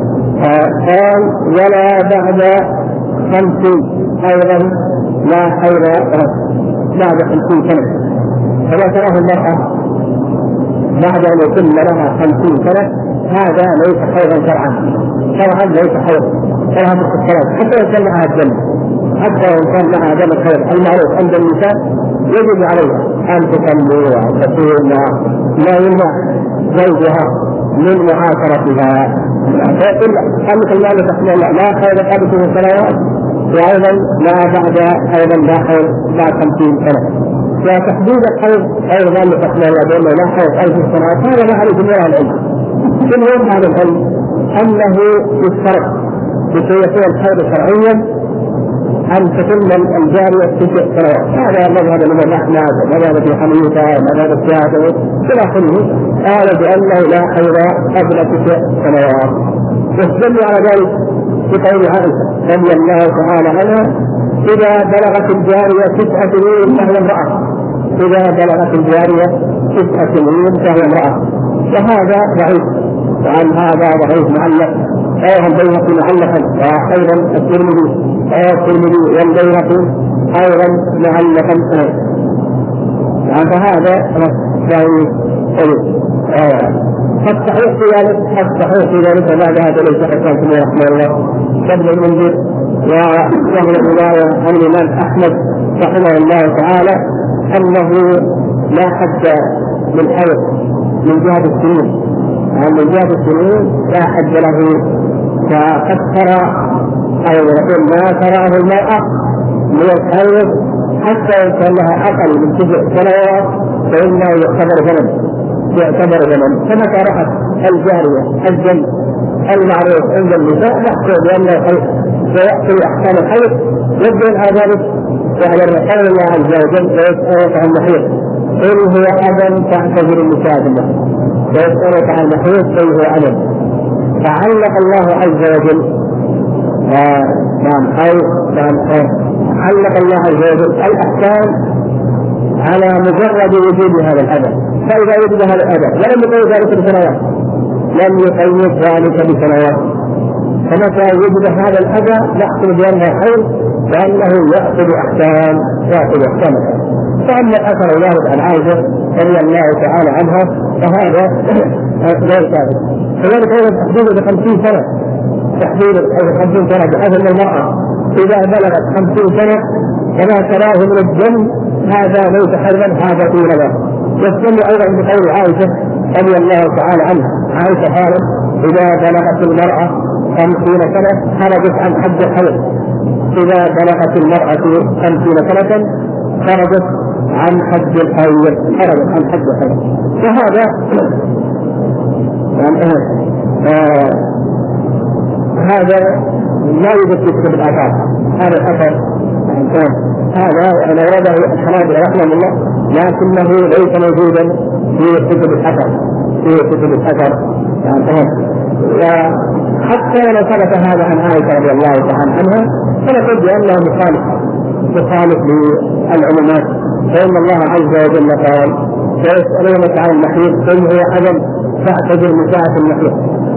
قال: ولا بعد خمسين، أيضا لا خير بعد خمسين سنة. فما تراه المرأة بعد أن يتم لها خمسين سنة هذا ليس خيرا شرعا، شرعا ليس خير، فلها الصلاة حتى يكون لها الجنة، حتى لو كان لها دم الخير المعروف عند النساء يجب عليها أن تصلي وأن تصوم، لا يمنع زوجها من معاشرتها. فيقول أنك المال تحمل لا خير قبل ست سنوات، وأيضا لا بعد أيضا لا خير بعد خمسين سنة. فتحديد الخير أيضا لتحمل الله لا خير ألف سنوات هذا ما عليه جميع العلم. كل يوم هذا العلم أنه يشترط لكي يكون الخير شرعيا أن تتم الجارية تسع سنوات. هذا مذهب الإمام أحمد ومذهب أبي حنيفة ومذهب الشافعي إلى آخره، قال بأنه لا خير قبل تسع سنوات. واستدل على ذلك بقول عائشة رضي الله تعالى عنها: إذا بلغت الجارية تسع سنين فهي امرأة، إذا بلغت الجارية تسع سنين فهي امرأة. وهذا ضعيف، وعن هذا ضعيف معلق، رواه البيهقي معلقا وأيضا الترمذي، رواه الترمذي والبيهقي أيضا معلقا. فهذا ضعيف. فالصحيح في ذلك الصحيح في ذلك ما ذهب إليه شيخ الإسلام ابن تيمية رحمه الله وابن المنذر وشغل الرواية عن الإمام أحمد رحمه الله تعالى أنه لا حد للحيض من جهة السنين، من جهة السنين لا حد له. فقد ترى أو يقول ما تراه المرأة من الحيض حتى يكون لها أقل من تسع سنوات فإنه يعتبر زمن، يعتبر زمن. فمتى رأت الجارية الجن المعروف عند النساء نحكم بأنه سيأتي أحكام الحيض يبدأ على ذلك وعلى قول الله عز وجل: ويسألك عن المحيض قل هو أذى فاعتذروا النساء بالله، ويسألك عن المحيض قل هو أذى. فعلق الله عز وجل نعم أي علق الله عز وجل الأحكام على مجرد وجود هذا الأذى. فإذا وجد هذا الأذى ولم يقيد ذلك بسنوات، لم يقيد ذلك بسنوات، فمتى وجد هذا الأذى نحكم بأنه حيض لأنه يأخذ أحكام يأخذ أحكامها. فأما الأثر الوارد عن عائشة رضي الله تعالى عنها فهذا غير ثابت. كذلك أيضا تحديد بخمسين سنة، تحديد بخمسين سنة بحيث أن المرأة إذا بلغت خمسين سنة وما تراه من الجن هذا ليس حرما، هذا في نظر. يستمع أيضا بقول عائشة رضي الله تعالى عنها، عائشة قالت: إذا بلغت المرأة خمسين سنة خرجت عن حد الحيض، إذا بلغت المرأة خمسين سنة خرجت عن حد الحيض، خرجت عن حد الحيض. وهذا يعني آه هذا لا يوجد في كتب الآثار. هذا الأثر هذا أنا أراده الحنابلة رحمه الله، لكنه ليس موجودا في كتب الأثر في كتب الأثر حتى لو ثبت هذا عن عائشة رضي الله تعالى عنها فنقول بأنه مخالف مخالف للعلومات، فإن الله عز وجل قال: ويسألونك عن المحيط قل هو أذى فاعتذر من ساعة المحيط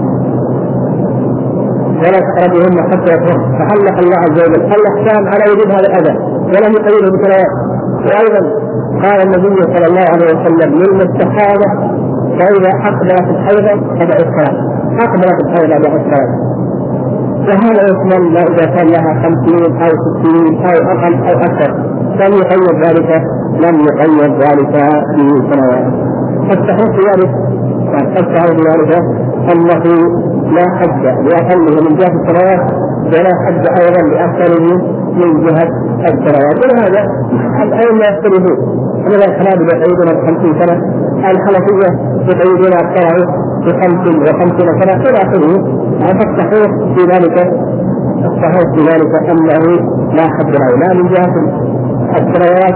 ولا تقربوهن حتى يطهرن، فحلق الله عز وجل الأحكام على وجود هذا الأذى ولم يقيده بكلام. وأيضا قال النبي صلى الله عليه وسلم: للمستحاضة فإذا أقبلت الحيضة فدع الصلاة، أقبلت الحيضة دع الصلاة. وهذا يشمل إذا كان لها خمسين أو ستين أو أقل أو أكثر، لم يقيد ذلك لم يقيد ذلك في سنوات. فالصحيح في ذلك فالصحيح في ذلك أنه لا حد لأقله من جهة السنوات ولا حد أيضا لأكثره من جهة السنوات. ولهذا الأئمة يختلفون، هذا الحنابلة يقيدون بخمسين سنة، الحنفية يقيدون أكثره بخمس وخمسين سنة إلى آخره. فالصحيح في ذلك الصحيح في ذلك أنه لا حد له لا من جهة السنوات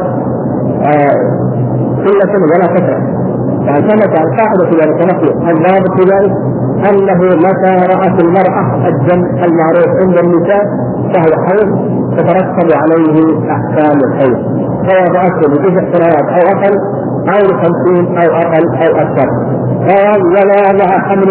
قلة ولا كثرة. فكانت القاعدة في ذلك نقول الضابط في ذلك أنه متى رأت المرأة الدم المعروف عند النساء فهو حيض تترتب عليه أحكام الحيض، سواء رأته بتسع سنوات أو أقل أو خمسين أو أقل أو أكثر. قال: ولا مع حمل،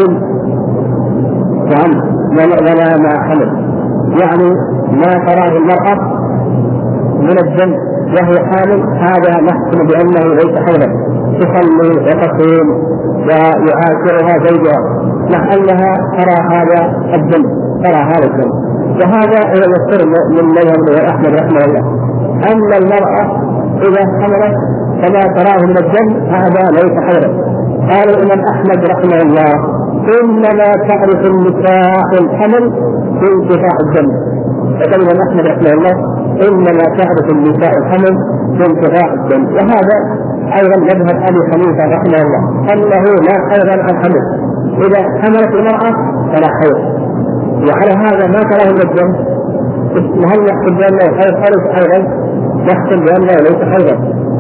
ولا مع حمل يعني ما تراه المرأة من الدم وهي حامل هذا نحكم بأنه ليس حيضا، تصلي وتصوم ويعاشرها زوجها مع أنها ترى هذا الدم ترى هذا الدم. وهذا هو السر من مذهب أحمد رحمه الله، أن المرأة إذا حملت فما تراه من الدم هذا ليس حيضا. قال الإمام أحمد رحمه الله: إنما تعرف النساء الحمل في انقطاع الدم. فقال الإمام أحمد رحمه الله: إنما تعرف النساء الحمل في انقطاع الدم. وهذا أيضا مذهب أبي حنيفة رحمه الله أنه لا حيض عن حمل، إذا حملت المرأة فلا حيض. وعلى هذا ما تراه من الدم هل يحكم بأنه حيض أيضا؟ يحكم بأنه ليس حيضا.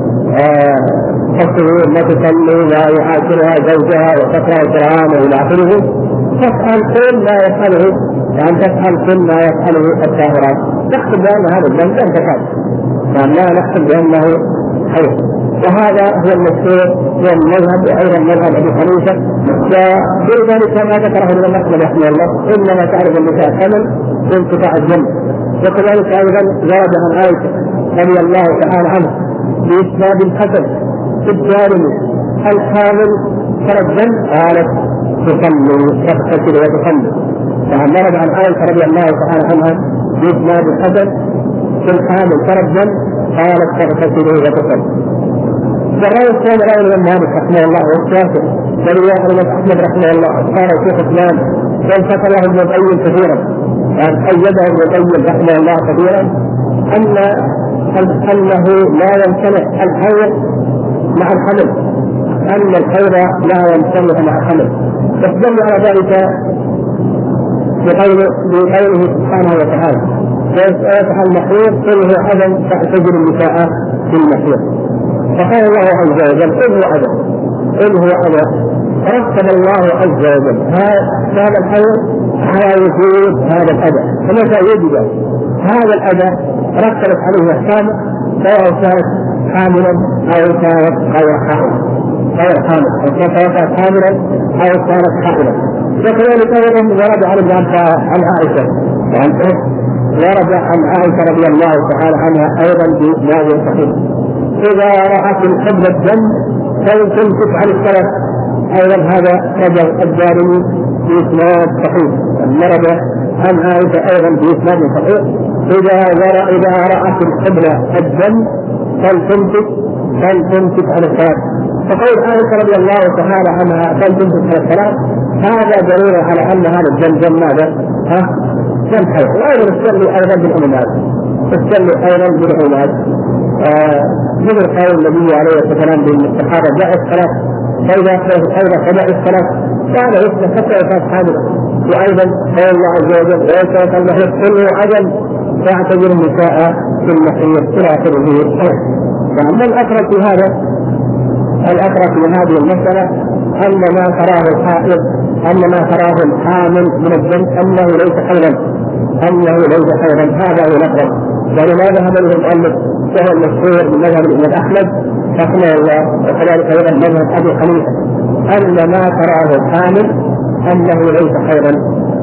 تصل ما تصلي ويعاشرها زوجها وتقرأ القرآن إلى آخره، تفعل كل ما يفعله يعني تفعل كل ما يفعله الطاهرات، تحكم بأن هذا الدم لم تفعل، يعني لا نحكم بأنه حيض. وهذا هو المشهور هو المذهب أيضا مذهب أبي حنيفة. وفي ذلك ما ذكره الإمام أحمد رحمه الله: إنما تعرف النساء الحمل في انقطاع الدم. وكذلك أيضا ورد عن عائشة رضي الله تعالى عنها بإسناد حسن في الدارمي: الحامل ترى الدم؟ قالت: تصلي تغتسل وتصلي. فورد عن عائشة رضي الله تعالى عنها بإسناد حسن في الحامل ترى الدم؟ قالت: تغتسل وتصلي. والرأي الثاني رأي الإمام مالك رحمه الله والشافعي ورواية الإمام أحمد رحمه الله قال الشيخ الإسلام والفتى له ابن القيم كثيرا، يعني أيده ابن القيم رحمه الله كثيرا أن أنه لا يمتنع الحيض مع الحمل، أن الحيض لا يمتنع مع الحمل. يدل على ذلك بقوله سبحانه وتعالى: ويسألك عن المحيض قل هو أذى فاعتزلوا النساء في المحيض. فقال الله عز وجل: قل هو أذى، قل هو أذى. رتب الله عز وجل هذا الحيض على وجود هذا الأذى، فمتى وجد هذا الأذى رتبت عليه أحكام، سواء كانت حاملا أو كانت غير حامل غير حامل أو كانت حاملا أو كانت حاملا. وكذلك أيضا ورد عن عن عائشة ورد عن عائشة رضي الله تعالى عنها أيضا بإسناد صحيح: إذا رأت الحبل الدم فلتمسك عن السلف. أيضا هذا رجع الدارمي بإسناد صحيح. ورد عن عائشة أيضا بإسناد صحيح: إذا إذا رأت الحبل الدم فلتمسك فلتمسك عن السلف. فقول عائشة رضي الله تعالى عنها فلتمسك عن السلف هذا دليل على أن هذا الدم دم ماذا؟ ها؟ دم حيض. وأيضا استدل أيضا بالعلمات استدل أيضا بالعلمات مثل قول النبي عليه الصلاة والسلام بالصحابة: دع الصلاة فإذا أخذت الحيض فدع الصلاة. قال: يصبح حتى يصبح حاملا، وأيضا قال الله عز وجل ويسألك المحيط كله عدم فاعتبر النساء في المحيط إلى آخره. فأما الأقرب في هذا الأقرب في هذه المسألة أن ما تراه الحائض أن ما تراه الحامل من الدم أنه ليس حيضا أنه ليس حيضا هذا هو الأقرب. ولما ذهب له المؤلف وهو المشهور من مذهب الإمام أحمد رحمه الله وكذلك أيضا مذهب أبي حنيفة أن ما تراه الحامل أنه ليس حيضا.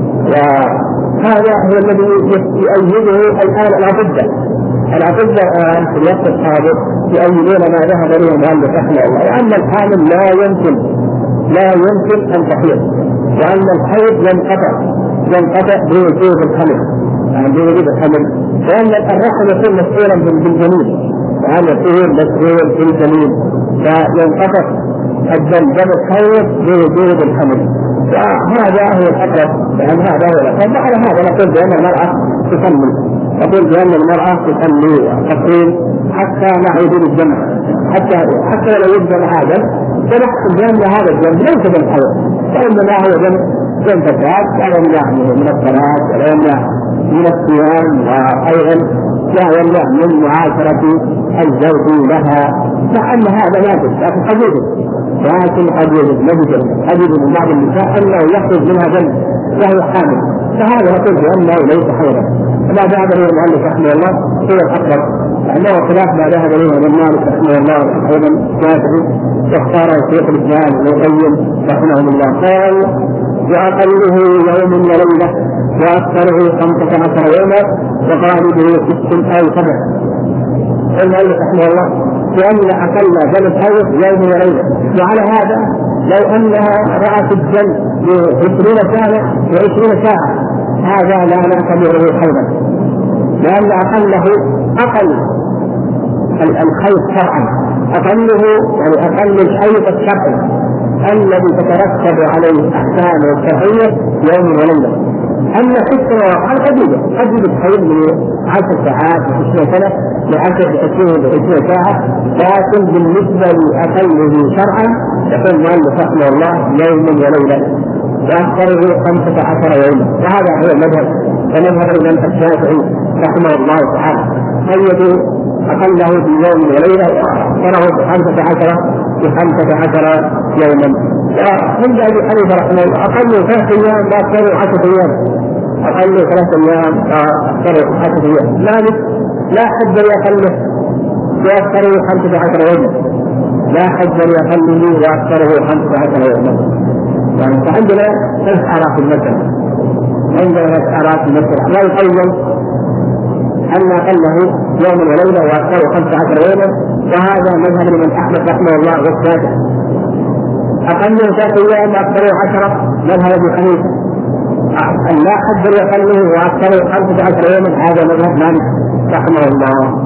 وهذا هو الذي يؤيده الآن الأطباء الأطباء الآن في الوقت الحاضر يؤيدون ما ذهب له المؤلف رحمه الله وأن الحامل لا يمكن لا يمكن أن تحيض وأن الحيض ينقطع ينقطع بوجود الحمل يعني بوجود الحمل وأن الرحم يكون مسؤولا بالجنين وأن يكون مسؤول بالجنين فينقطع الدم دم الحيض بوجود الحمل. وهذا هو الأقرب لأن هذا هو الأقرب. على هذا نقول بأن المرأة تكمل نقول بأن المرأة تكمل تقيم حتى مع وجود الجمع حتى حتى لو يبدأ هذا فنحكم بأن هذا الدم ليس دم حيض وإنما هو دم دم فساد لا يمنع من الصلاة ولا يمنع من الصيام وأيضا لا يمنع من معاشرة الزوج لها مع أن هذا ناقص لكن قد يوجد لكن قد يوجد نجد أجد من بعض النساء أنه يخرج منها دم وهو حامل فهذا نقول بأنه ليس حيضا. ما ذهب له المؤلف رحمه الله هو الأقرب لأنه خلاف ما ذهب له ابن مالك رحمه الله أيضا الشافعي واختاره شيخ الإسلام ابن القيم رحمه الله قال وأقله يوم وليلة وأكثره خمسة عشر يوما وغالبه ست أو سبع. المؤلف رحمه الله لأن أقل دم الحيض يوم وليلة وعلى هذا لو أنها رأت الدم بعشرين ساعة وعشرين ساعة هذا لا نعتبره حيضا لأن أقله أقل الحيض شرعا أقله يعني أقل الحيض الشرعي الذي تترتب عليه الأحكام الشرعية يوم وليلة. أما ستة الحديدة حديد الحيض من عشر ساعات وعشرين سنة لعشر عشرين وعشرين ساعة لكن بالنسبة لأقله شرعا يقول المؤلف رحمه الله يوم وليلة وأكثره خمسة عشر يوما وهذا هو المذهب ومذهب الإمام الشافعي رحمه الله تعالى قيد أقله بيوم وليلة وأكثره بخمسة عشر بخمسة عشر يوما. وعند أبي حنيفة رحمه الله أقل ثلاث أيام وأكثره عشرة أيام أقل ثلاث أيام وأكثره عشرة أيام ذلك لا حد يقله وأكثره خمسة عشر يوما لا حد يقله وأكثره خمسة عشر يوما. يعني فعندنا ثلاث آراء في المسألة عندنا ثلاث آراء في المسألة لا يقيم أن أقله يوم وليلة وأكثره خمسة عشر يوما وهذا مذهب من أحمد رحمه الله والشافعي. أقل ثلاث أيام وأكثره عشرة مذهب أبي حنيفة أن لا حد يقله وأكثره خمسة عشر يوما هذا مذهب مالك رحمه الله.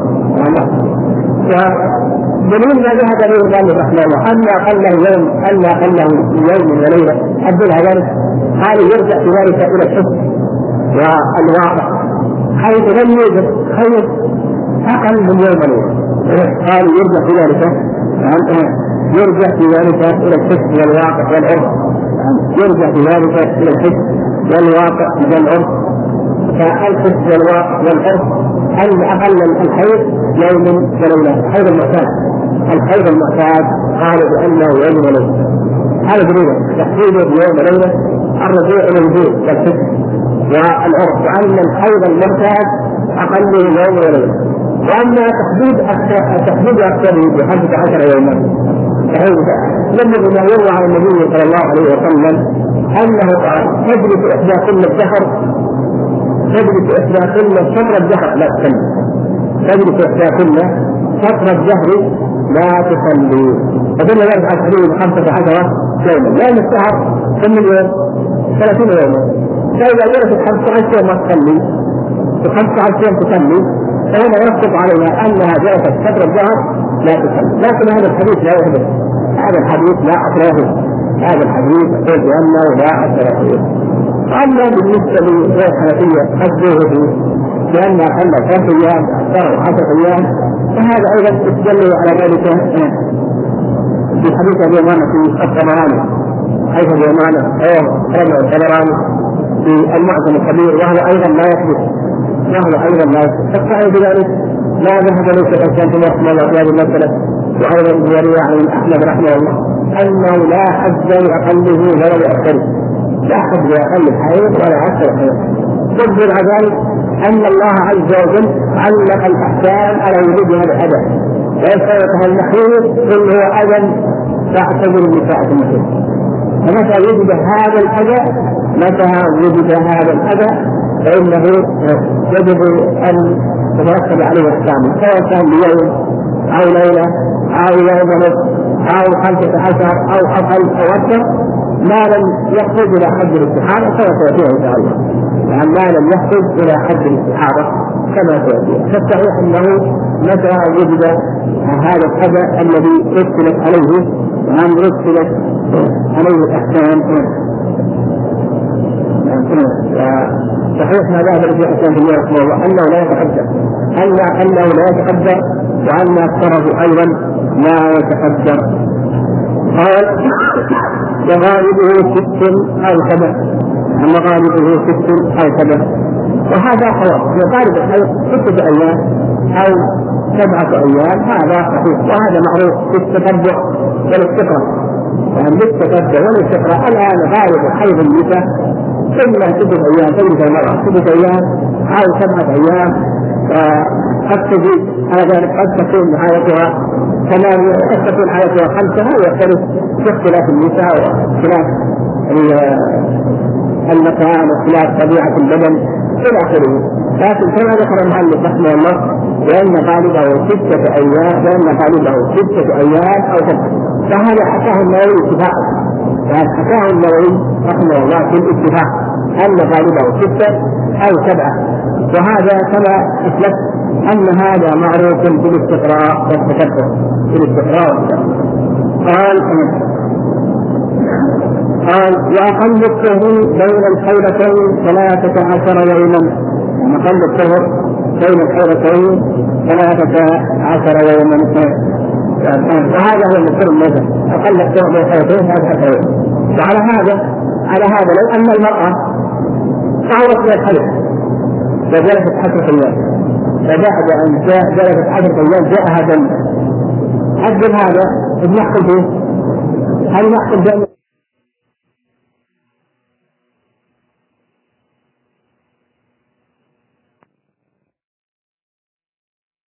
دليل ما ذهب به المؤلف رحمه الله أن أقله يوم أن أقله يوم وليلة أدل ذلك قال يرجع في ذلك إلى الحكم والواقع حيث لم يوجد خير أقل من يوم وليلة قال يرجع في ذلك يرجع في ذلك إلى الحكم والواقع والعرف يرجع في ذلك إلى الحكم والواقع والعرف فالحكم والواقع والعرف أن أقل الحيض يوم وليلة الحيض المعتاد الحيض المعتاد قالوا بأنه يوم وليلة هذا دليل تحديده بيوم وليلة الرجوع إلى الوجود والحكم والعرف وأن الحيض المعتاد أقل يوم وليلة. وأما تحديد تحديد أكثره بخمسة عشر يوما لما ما يروى عن النبي صلى الله عليه وسلم أنه قال تجلس إحدى كل الدهر تجلس إحدى كل شطر الدهر لا تصلي تجلس إحدى كل شطر الدهر لا تصلي فدل ذلك على تحديد بخمسة عشر يوما لأن الشهر كم يوم ثلاثين يوما فإذا جلست خمسة عشر يوم ما تصلي بخمسة عشر يوم تصلي فهنا يصدق علينا أنها جلست شطر الدهر لا تصلي. لكن هذا الحديث لا يحدث هذا الحديث لا أصل له هذا الحديث يقول بأنه لا أصل له. أما بالنسبة لغير الحنفية قد لأن أقل ثلاث أيام أكثر عشرة أيام فهذا أيضا يتدل على ذلك في حديث أبي أمامة في الطبراني حيث أبي أمامة أو رجع الطبراني في المعجم الكبير وهو أيضا لا يثبت وهو أيضا لا يثبت. فالصحيح بذلك لا ذهب ليس الإنسان في رحمه الله في هذه المسألة، وأيضا الجواري عن أحمد رحمه الله أنه لا حد لأقله ولا لأكثره، لا حد لأقل الحيض ولا أكثر الحيض. ضد ذلك أن الله عز وجل علق الأحكام على وجود هذا الأذى، ويشترط المحيط إن هو أذى تعتبر النساء في المحيط. فمتى وجد هذا الأذى متى وجد هذا الأذى فإنه يجب أن تترتب عليه أحكامه، سواء كان بيوم أو ليلة أو يوم أو خمسة عشر أو أقل أو أكثر، ما لم يخرج إلى حد الاستحاضة كما سيأتيه إن شاء الله. يعني ما لم يخرج إلى حد الاستحاضة كما سيأتيه. فالصحيح أنه متى وجد هذا الأذى الذي رتبت عليه وأن رتبت عليه الأحكام صحيح ما ذهب الذي حسن في رحمه الله أنه لا يتقدر أن أنه لا يتقدر وأن أكثره أيضا لا يتقدر. قال وغالبه ست أو سبع، أما غالبه ست أو سبع، وهذا خلاص يغالب الحيض ستة أيام أو سبعة أيام، هذا صحيح وهذا معروف في التتبع والاستقراء. يعني بالتتبع والاستقراء الآن غالب حيض النساء إلا ستة أيام تجد المرأة ستة أيام أو سبعة أيام، قد تجد هذا قد تكون نهايتها ثمانية قد تكون نهايتها خمسة، هذا يختلف في اختلاف النساء واختلاف المكان واختلاف طبيعة البدن إلى آخره. لكن كما ذكر المؤلف رحمه الله لأن غالبه ستة أيام لأن غالبه ستة أيام أو سبعة، فهذا حكاه النووي اتفاقا، يعني حكاه النووي رحمه الله في الاتفاق أن غالبه ستة أو سبعة، وهذا كما أسلفت أن هذا معروف بالاستقراء والتكبر بالاستقراء والتكبر. قال قال وأقل الطهر بين الحيضتين ثلاثة عشر يوما، أقل الطهر بين الحيضتين ثلاثة عشر يوما، وهذا هو المسر الموجب أقل الطهر بين الحيضتين ثلاثة عشر يوما. وعلى هذا على هذا لو أن المرأة تعرف من الحيض فجلست عشرة أيام، فبعد أن جلست عشرة أيام جاءها دم، الدم هذا يحصل به هل يحصل دم